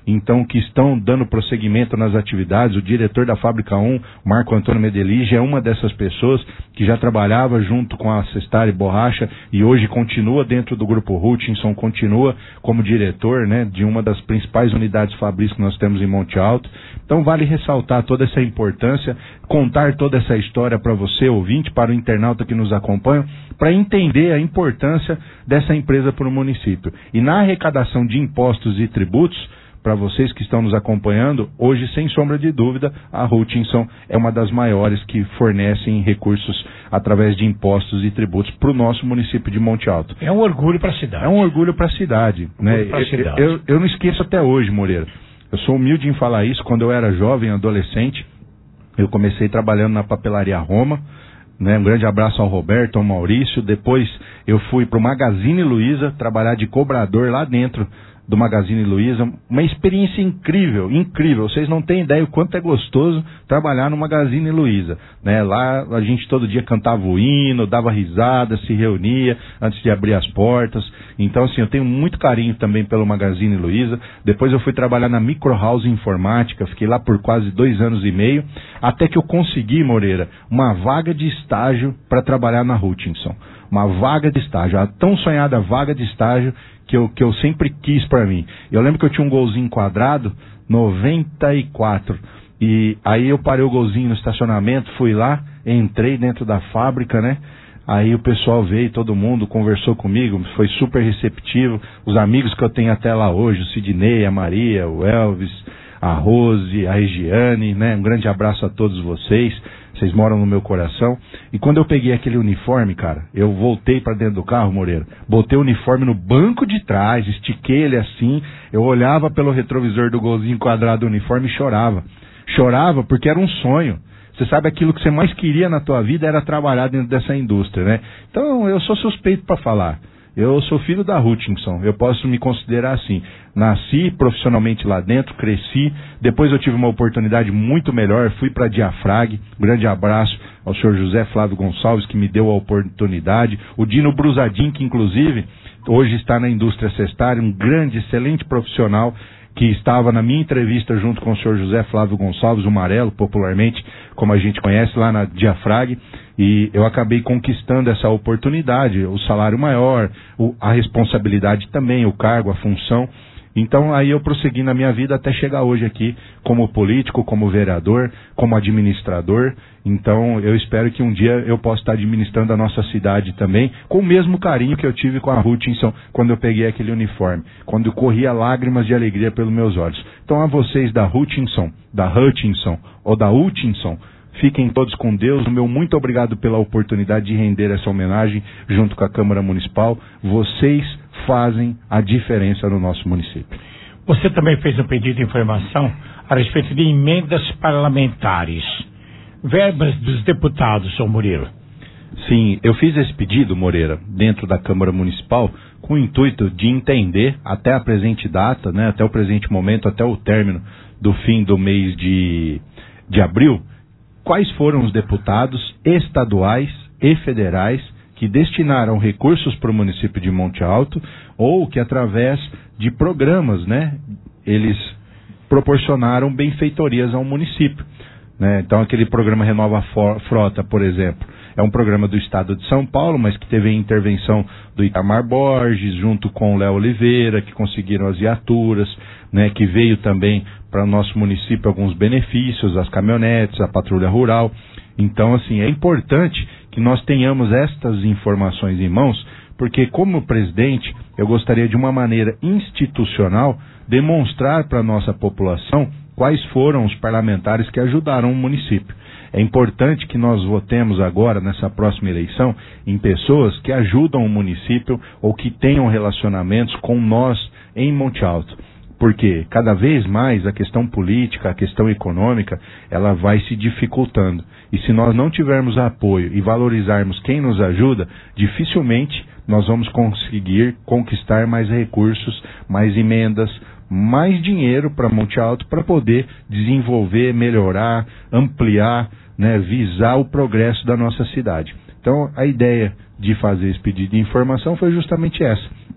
então que estão dando prosseguimento nas atividades. O diretor da Fábrica um, Marco Antônio Medelige, é uma dessas pessoas que já trabalhava junto com a Cestari Borracha e hoje continua dentro do Grupo Hutchinson, continua como diretor, né, de uma das principais unidades fabris que nós temos em Monte Alto. Então vale ressaltar toda essa importância, contar toda essa história para você, ouvinte, para o internauta que nos acompanha, para entender a importância dessa empresa para o município. E na arrecadação de impostos e tributos, para vocês que estão nos acompanhando, hoje, sem sombra de dúvida, a Hutchinson é uma das maiores que fornecem recursos através de impostos e tributos para o nosso município de Monte Alto. É um orgulho para a cidade. É um orgulho para a cidade. Né? Pra cidade. Eu, eu, eu não esqueço até hoje, Moreira. Eu sou humilde em falar isso. Quando eu era jovem, adolescente, eu comecei trabalhando na papelaria Roma. Né? Um grande abraço ao Roberto, ao Maurício. Depois eu fui para o Magazine Luiza trabalhar de cobrador lá dentro do Magazine Luiza, uma experiência incrível, incrível. Vocês não têm ideia o quanto é gostoso trabalhar no Magazine Luiza, né? Lá a gente todo dia cantava o hino, dava risada, se reunia antes de abrir as portas. Então, assim, eu tenho muito carinho também pelo Magazine Luiza. Depois eu fui trabalhar na Micro House Informática, fiquei lá por quase dois anos e meio, até que eu consegui, Moreira, uma vaga de estágio para trabalhar na Hutchinson. Uma vaga de estágio, a tão sonhada vaga de estágio que eu, que eu sempre quis para mim. Eu lembro que eu tinha um golzinho quadrado, noventa e quatro, e aí eu parei o golzinho no estacionamento, fui lá, entrei dentro da fábrica, né? Aí o pessoal veio, todo mundo conversou comigo, foi super receptivo. Os amigos que eu tenho até lá hoje, o Sidney, a Maria, o Elvis, a Rose, a Regiane, né? Um grande abraço a todos vocês. Vocês moram no meu coração. E quando eu peguei aquele uniforme, cara, eu voltei para dentro do carro, Moreira, botei o uniforme no banco de trás, estiquei ele assim, eu olhava pelo retrovisor do golzinho quadrado do uniforme e chorava. Chorava porque era um sonho. Você sabe, aquilo que você mais queria na tua vida era trabalhar dentro dessa indústria, né? Então, eu sou suspeito para falar. Eu sou filho da Hutchinson, eu posso me considerar assim. Nasci profissionalmente lá dentro, cresci, depois eu tive uma oportunidade muito melhor, fui para a Diafrag. Grande abraço ao senhor José Flávio Gonçalves, que me deu a oportunidade. O Dino Brusadin, que inclusive hoje está na indústria Cestari, um grande, excelente profissional, que estava na minha entrevista junto com o senhor José Flávio Gonçalves, o Marelo, popularmente, como a gente conhece, lá na Diafrag, e eu acabei conquistando essa oportunidade, o salário maior, o, a responsabilidade também, o cargo, a função. Então aí eu prossegui na minha vida até chegar hoje aqui como político, como vereador, como administrador. Então eu espero que um dia eu possa estar administrando a nossa cidade também, com o mesmo carinho que eu tive com a Hutchinson quando eu peguei aquele uniforme, quando corria lágrimas de alegria pelos meus olhos. Então a vocês da Hutchinson, da Hutchinson ou da Hutchinson, fiquem todos com Deus. O meu muito obrigado pela oportunidade de render essa homenagem junto com a Câmara Municipal. Vocês fazem a diferença no nosso município. Você também fez um pedido de informação a respeito de emendas parlamentares, verbas dos deputados, senhor Murilo. Sim, eu fiz esse pedido, Moreira, dentro da Câmara Municipal, com o intuito de entender, até a presente data, né, até o presente momento, até o término do fim do mês de, de abril, quais foram os deputados estaduais e federais que destinaram recursos para o município de Monte Alto, ou que através de programas, né, eles proporcionaram benfeitorias ao município. Né? Então aquele programa Renova a Frota, por exemplo, é um programa do estado de São Paulo, mas que teve a intervenção do Itamar Borges, junto com o Léo Oliveira, que conseguiram as viaturas, né, que veio também para o nosso município alguns benefícios, as caminhonetes, a patrulha rural. Então, assim, é importante que nós tenhamos estas informações em mãos, porque como presidente, eu gostaria de uma maneira institucional demonstrar para a nossa população quais foram os parlamentares que ajudaram o município. É importante que nós votemos agora, nessa próxima eleição, em pessoas que ajudam o município ou que tenham relacionamentos com nós em Monte Alto. Porque cada vez mais a questão política, a questão econômica, ela vai se dificultando. E se nós não tivermos apoio e valorizarmos quem nos ajuda, dificilmente nós vamos conseguir conquistar mais recursos, mais emendas, mais dinheiro para Monte Alto para poder desenvolver, melhorar, ampliar, né, visar o progresso da nossa cidade. Então a ideia de fazer esse pedido de informação foi justamente essa.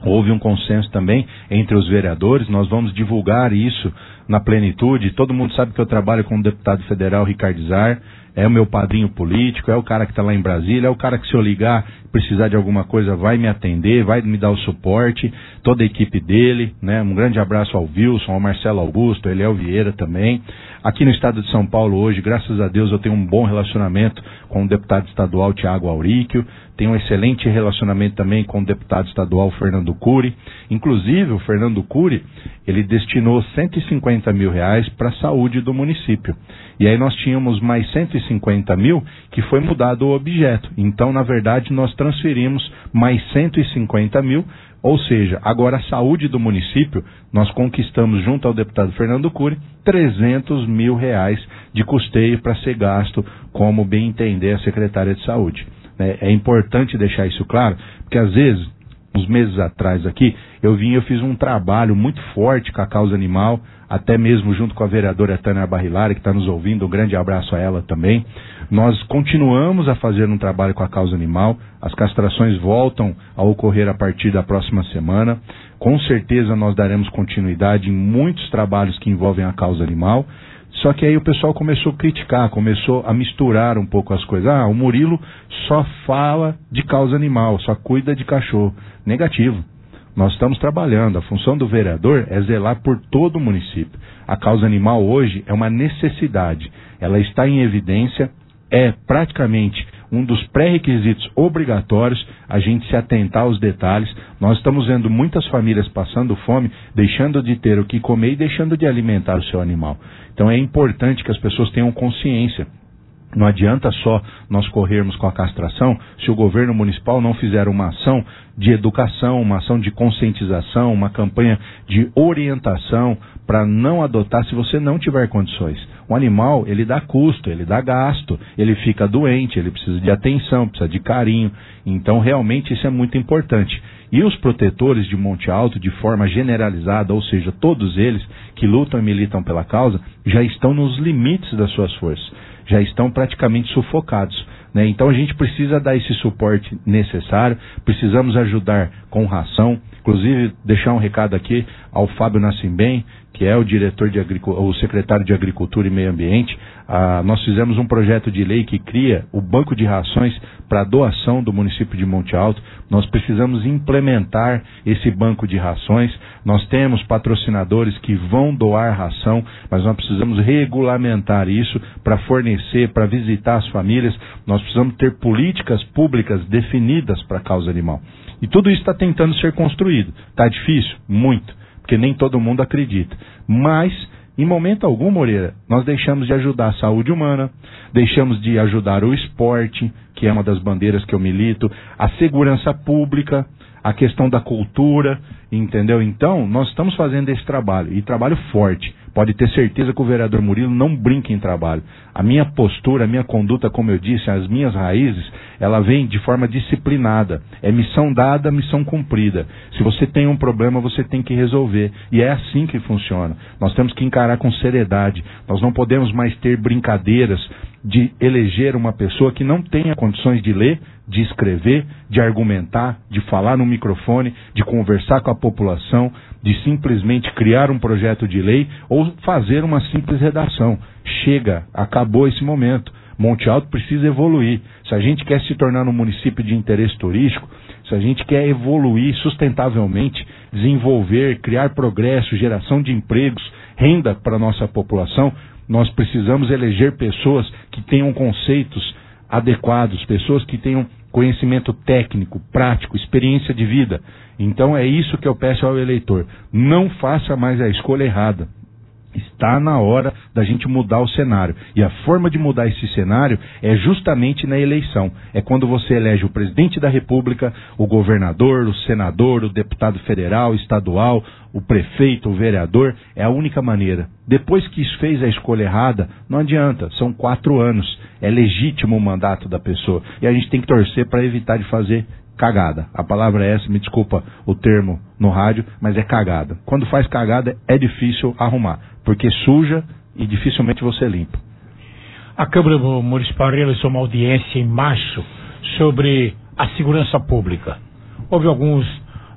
Houve um consenso também entre os vereadores, nós vamos divulgar isso na plenitude. Todo mundo sabe que eu trabalho com o deputado federal Ricardo Zar, é o meu padrinho político, é o cara que está lá em Brasília, é o cara que, se eu ligar, precisar de alguma coisa, vai me atender, vai me dar o suporte, toda a equipe dele, né? Um grande abraço ao Wilson, ao Marcelo Augusto, Eliel Vieira também. Aqui no estado de São Paulo hoje, graças a Deus, eu tenho um bom relacionamento com o deputado estadual Tiago Auríquio, tenho um excelente relacionamento também com o deputado estadual Fernando Cury. Inclusive, o Fernando Cury, ele destinou cento e cinquenta mil reais para a saúde do município. E aí nós tínhamos mais cento e cinquenta mil que foi mudado o objeto. Então, na verdade, nós transferimos mais cento e cinquenta mil, ou seja, agora a saúde do município, nós conquistamos junto ao deputado Fernando Cury trezentos mil reais de custeio para ser gasto como bem entender a secretária de saúde. É, é importante deixar isso claro, porque às vezes, uns meses atrás aqui, eu vim, eu fiz um trabalho muito forte com a causa animal, até mesmo junto com a vereadora Tânia Barrilari, que está nos ouvindo, um grande abraço a ela também. Nós continuamos a fazer um trabalho com a causa animal, as castrações voltam a ocorrer a partir da próxima semana, com certeza nós daremos continuidade em muitos trabalhos que envolvem a causa animal. Só que aí o pessoal começou a criticar, começou a misturar um pouco as coisas. Ah, o Murilo só fala de causa animal, só cuida de cachorro. Negativo. Nós estamos trabalhando. A função do vereador é zelar por todo o município. A causa animal hoje é uma necessidade. Ela está em evidência, é praticamente um dos pré-requisitos obrigatórios a gente se atentar aos detalhes. Nós estamos vendo muitas famílias passando fome, deixando de ter o que comer e deixando de alimentar o seu animal. Então é importante que as pessoas tenham consciência. Não adianta só nós corrermos com a castração se o governo municipal não fizer uma ação de educação, uma ação de conscientização, uma campanha de orientação para não adotar se você não tiver condições. O animal, ele dá custo, ele dá gasto, ele fica doente, ele precisa de atenção, precisa de carinho. Então, realmente, isso é muito importante. E os protetores de Monte Alto, de forma generalizada, ou seja, todos eles que lutam e militam pela causa, já estão nos limites das suas forças, já estão praticamente sufocados, né? Então a gente precisa dar esse suporte necessário, precisamos ajudar com ração. Inclusive, deixar um recado aqui ao Fábio Nascimbem, que é o diretor de agricultura, o secretário de Agricultura e Meio Ambiente. Ah, nós fizemos um projeto de lei que cria o banco de rações para doação do município de Monte Alto. Nós precisamos implementar esse banco de rações. Nós temos patrocinadores que vão doar ração, mas nós precisamos regulamentar isso para fornecer, para visitar as famílias. Nós precisamos ter políticas públicas definidas para a causa animal. E tudo isso está tentando ser construído. Está difícil? Muito, porque nem todo mundo acredita. Mas, em momento algum, Moreira, nós deixamos de ajudar a saúde humana, deixamos de ajudar o esporte, que é uma das bandeiras que eu milito, a segurança pública, a questão da cultura, entendeu? Então, nós estamos fazendo esse trabalho, e trabalho forte. Pode ter certeza que o vereador Murilo não brinca em trabalho. A minha postura, a minha conduta, como eu disse, as minhas raízes, ela vem de forma disciplinada. É missão dada, missão cumprida. Se você tem um problema, você tem que resolver. E é assim que funciona. Nós temos que encarar com seriedade. Nós não podemos mais ter brincadeiras de eleger uma pessoa que não tenha condições de ler, de escrever, de argumentar, de falar no microfone, de conversar com a população, de simplesmente criar um projeto de lei ou fazer uma simples redação. Chega, acabou esse momento. Monte Alto precisa evoluir. Se a gente quer se tornar um município de interesse turístico, se a gente quer evoluir sustentavelmente, desenvolver, criar progresso, geração de empregos, renda para a nossa população, nós precisamos eleger pessoas que tenham conceitos adequados, pessoas que tenham conhecimento técnico, prático, experiência de vida. Então é isso que eu peço ao eleitor. Não faça mais a escolha errada. Está na hora da gente mudar o cenário. E a forma de mudar esse cenário é justamente na eleição. É quando você elege o presidente da República, o governador, o senador, o deputado federal, estadual, o prefeito, o vereador. É a única maneira. Depois que fez a escolha errada, não adianta. São quatro anos. É legítimo o mandato da pessoa. E a gente tem que torcer para evitar de fazer cagada. A palavra é essa, me desculpa o termo no rádio, mas é cagada. Quando faz cagada é difícil arrumar, porque suja e dificilmente você limpa. A Câmara Municipal realizou uma audiência em março sobre a segurança pública. Houve alguns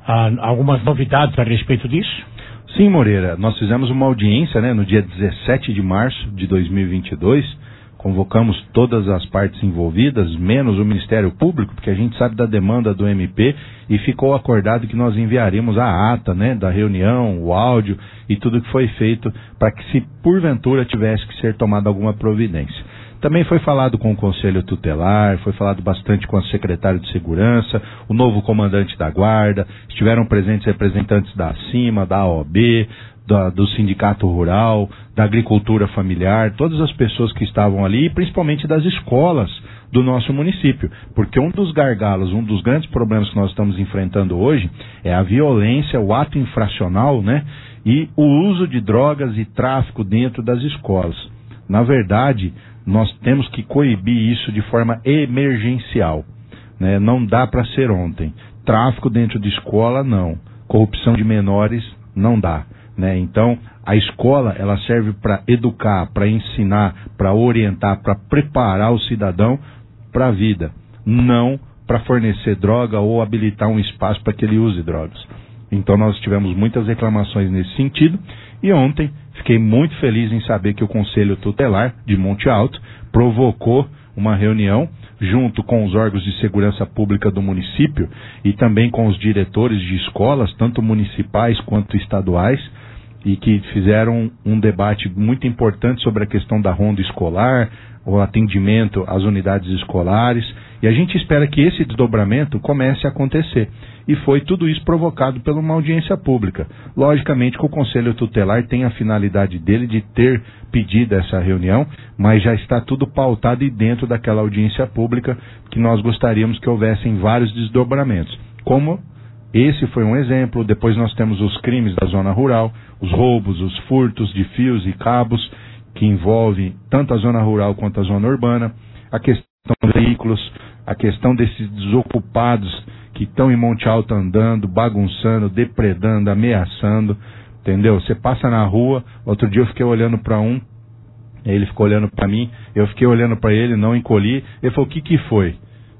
ah, algumas novidades a respeito disso? Sim, Moreira, nós fizemos uma audiência, né, no dia dezessete de março de dois mil e vinte e dois, convocamos todas as partes envolvidas, menos o Ministério Público, porque a gente sabe da demanda do M P e ficou acordado que nós enviaríamos a ata, né, da reunião, o áudio e tudo que foi feito para que, se porventura tivesse que ser tomada alguma providência. Também foi falado com o Conselho Tutelar, foi falado bastante com a Secretária de Segurança, o novo comandante da Guarda, estiveram presentes representantes da ACIMA, da A O B, da, do Sindicato Rural, da Agricultura Familiar, todas as pessoas que estavam ali, e principalmente das escolas do nosso município, porque um dos gargalos, um dos grandes problemas que nós estamos enfrentando hoje é a violência, o ato infracional, né, e o uso de drogas e tráfico dentro das escolas. Na verdade, nós temos que coibir isso de forma emergencial, né? Não dá para ser ontem. Tráfico dentro de escola, não. Corrupção de menores, não dá, né? Então, a escola, ela serve para educar, para ensinar, para orientar, para preparar o cidadão para a vida, não para fornecer droga ou habilitar um espaço para que ele use drogas. Então, nós tivemos muitas reclamações nesse sentido, e ontem fiquei muito feliz em saber que o Conselho Tutelar de Monte Alto provocou uma reunião junto com os órgãos de segurança pública do município e também com os diretores de escolas, tanto municipais quanto estaduais, e que fizeram um debate muito importante sobre a questão da ronda escolar, o atendimento às unidades escolares, e a gente espera que esse desdobramento comece a acontecer. E foi tudo isso provocado por uma audiência pública. Logicamente que o Conselho Tutelar tem a finalidade dele de ter pedido essa reunião, mas já está tudo pautado e dentro daquela audiência pública que nós gostaríamos que houvessem vários desdobramentos. Como esse foi um exemplo, depois nós temos os crimes da zona rural, os roubos, os furtos de fios e cabos, que envolvem tanto a zona rural quanto a zona urbana, a questão dos veículos, a questão desses desocupados que estão em Monte Alto andando, bagunçando, depredando, ameaçando, entendeu? Você passa na rua, outro dia eu fiquei olhando para um, ele ficou olhando para mim, eu fiquei olhando para ele, não encolhi, ele falou, o que que foi?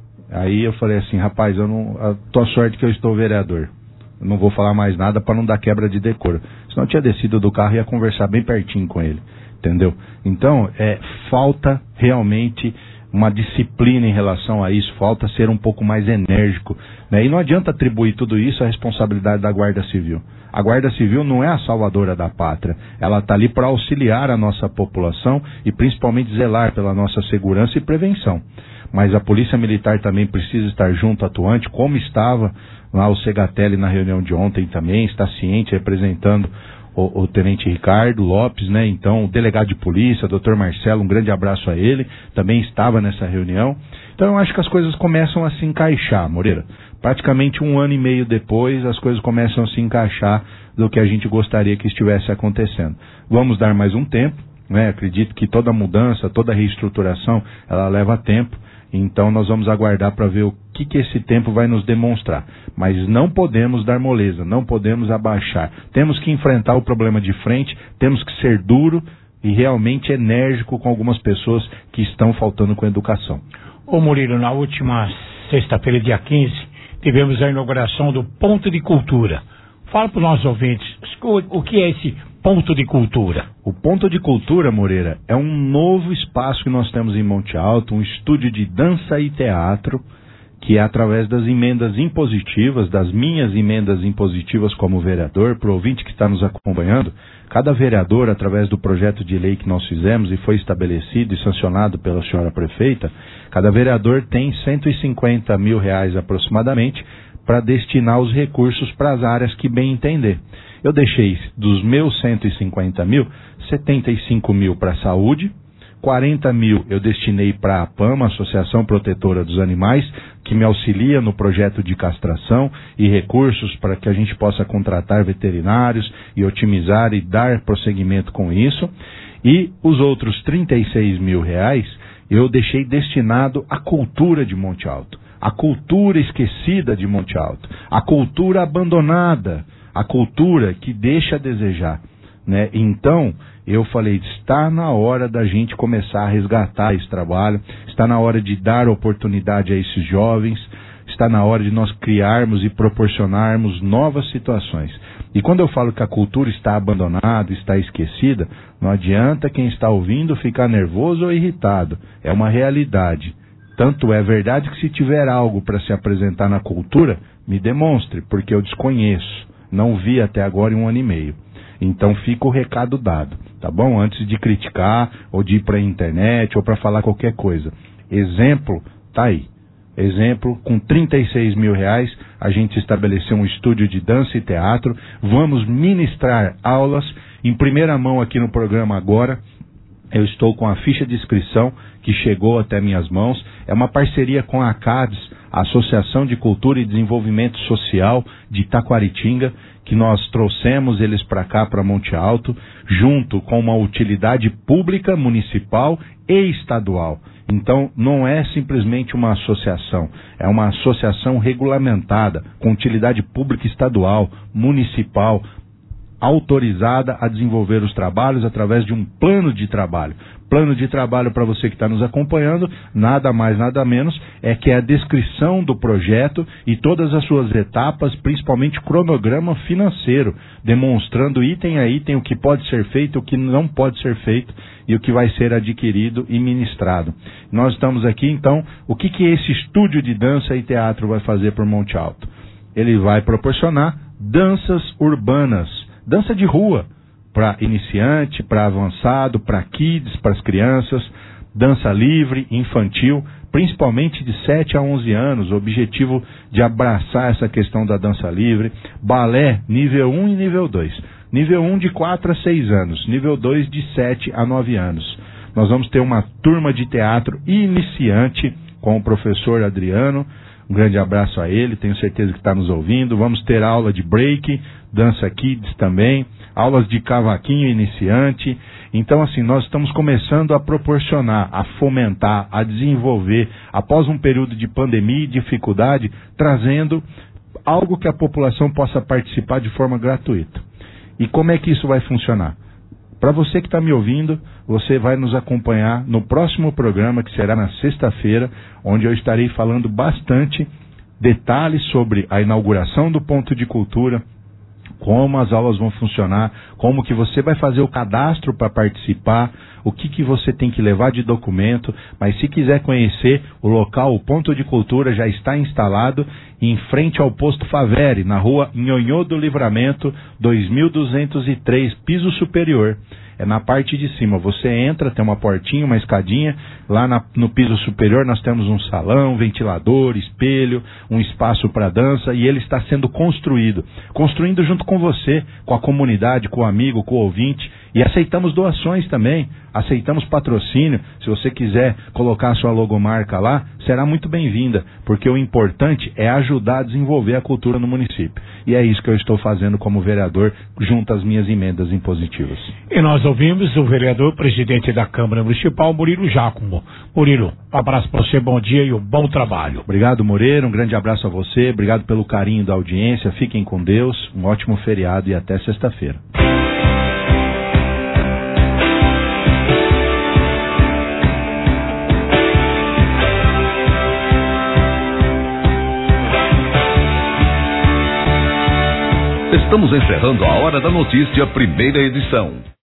Aí eu falei assim, rapaz, eu não, a tua sorte que eu estou vereador, eu não vou falar mais nada para não dar quebra de decoro, senão eu tinha descido do carro e ia conversar bem pertinho com ele, entendeu? Então, é, falta realmente uma disciplina em relação a isso, falta ser um pouco mais enérgico, né? E não adianta atribuir tudo isso à responsabilidade da Guarda Civil. A Guarda Civil não é a salvadora da pátria, ela está ali para auxiliar a nossa população e principalmente zelar pela nossa segurança e prevenção. Mas a Polícia Militar também precisa estar junto, atuante, como estava lá o Segatelli na reunião de ontem também, está ciente, representando O, o Tenente Ricardo Lopes, né? Então, o delegado de polícia, doutor Marcelo, um grande abraço a ele, também estava nessa reunião. Então, eu acho que as coisas começam a se encaixar, Moreira. Praticamente um ano e meio depois, as coisas começam a se encaixar do que a gente gostaria que estivesse acontecendo. Vamos dar mais um tempo, né? Acredito que toda mudança, toda reestruturação, ela leva tempo. Então nós vamos aguardar para ver o que, que esse tempo vai nos demonstrar. Mas não podemos dar moleza, não podemos abaixar. Temos que enfrentar o problema de frente, temos que ser duro e realmente enérgico com algumas pessoas que estão faltando com educação. Ô Murilo, na última sexta-feira, dia quinze, tivemos a inauguração do Ponto de Cultura. Fala para os nossos ouvintes, o que é esse Ponto de Cultura? O Ponto de Cultura, Moreira, é um novo espaço que nós temos em Monte Alto, um estúdio de dança e teatro, que é através das emendas impositivas, das minhas emendas impositivas como vereador, para o ouvinte que está nos acompanhando, cada vereador, através do projeto de lei que nós fizemos e foi estabelecido e sancionado pela senhora prefeita, cada vereador tem cento e cinquenta mil reais aproximadamente para destinar os recursos para as áreas que bem entender. Eu deixei dos meus cento e cinquenta mil, setenta e cinco mil para a saúde, quarenta mil eu destinei para a APAMA, Associação Protetora dos Animais, que me auxilia no projeto de castração e recursos para que a gente possa contratar veterinários e otimizar e dar prosseguimento com isso. E os outros trinta e seis mil reais eu deixei destinado à cultura de Monte Alto, a cultura esquecida de Monte Alto, a cultura abandonada, a cultura que deixa a desejar, né? Então, eu falei, está na hora da gente começar a resgatar esse trabalho, está na hora de dar oportunidade a esses jovens, está na hora de nós criarmos e proporcionarmos novas situações. E quando eu falo que a cultura está abandonada, está esquecida, não adianta quem está ouvindo ficar nervoso ou irritado. É uma realidade. Tanto é verdade que se tiver algo para se apresentar na cultura, me demonstre, porque eu desconheço. Não vi até agora em um ano e meio. Então fica o recado dado, tá bom? Antes de criticar, ou de ir para a internet, ou para falar qualquer coisa. Exemplo, tá aí. Exemplo, com trinta e seis mil reais, a gente estabeleceu um estúdio de dança e teatro. Vamos ministrar aulas em primeira mão aqui no programa agora. Eu estou com a ficha de inscrição que chegou até minhas mãos. É uma parceria com a ACADES, a Associação de Cultura e Desenvolvimento Social de Taquaritinga, que nós trouxemos eles para cá, para Monte Alto, junto com uma utilidade pública, municipal e estadual. Então, não é simplesmente uma associação, é uma associação regulamentada, com utilidade pública estadual, municipal, autorizada a desenvolver os trabalhos através de um plano de trabalho. Plano de trabalho, para você que está nos acompanhando, nada mais, nada menos, é que é a descrição do projeto e todas as suas etapas, principalmente cronograma financeiro, demonstrando item a item o que pode ser feito, o que não pode ser feito e o que vai ser adquirido e ministrado. Nós estamos aqui, então, o que, que esse estúdio de dança e teatro vai fazer por Monte Alto? Ele vai proporcionar danças urbanas, dança de rua, para iniciante, para avançado, para kids, para as crianças, dança livre, infantil, principalmente de sete a onze anos, o objetivo de abraçar essa questão da dança livre, balé nível um e nível dois, nível um de quatro a seis anos, nível dois de sete a nove anos. Nós vamos ter uma turma de teatro iniciante com o professor Adriano, um grande abraço a ele, tenho certeza que está nos ouvindo. Vamos ter aula de break, dança kids também, aulas de cavaquinho iniciante. Então, assim, nós estamos começando a proporcionar, a fomentar, a desenvolver, após um período de pandemia e dificuldade, trazendo algo que a população possa participar de forma gratuita. E como é que isso vai funcionar? Para você que está me ouvindo, você vai nos acompanhar no próximo programa, que será na sexta-feira, onde eu estarei falando bastante detalhes sobre a inauguração do Ponto de Cultura, como as aulas vão funcionar, como que você vai fazer o cadastro para participar, o que, que você tem que levar de documento. Mas se quiser conhecer o local, o Ponto de Cultura já está instalado em frente ao posto Favere, na rua Nhonhô do Livramento, dois mil duzentos e três, piso superior. É na parte de cima, você entra, tem uma portinha, uma escadinha, lá na, no piso superior nós temos um salão, ventilador, espelho, um espaço para dança, e ele está sendo construído, construindo junto com você, com a comunidade, com o amigo, com o ouvinte, e aceitamos doações também, aceitamos patrocínio. Se você quiser colocar a sua logomarca lá, será muito bem-vinda, porque o importante é ajudar a desenvolver a cultura no município. E é isso que eu estou fazendo como vereador, junto às minhas emendas impositivas. E nós ouvimos o vereador, presidente da Câmara Municipal, Murilo Giacomo. Murilo, um abraço para você, bom dia e um bom trabalho. Obrigado, Moreira, um grande abraço a você, obrigado pelo carinho da audiência, fiquem com Deus, um ótimo feriado e até sexta-feira. Estamos encerrando a Hora da Notícia, primeira edição.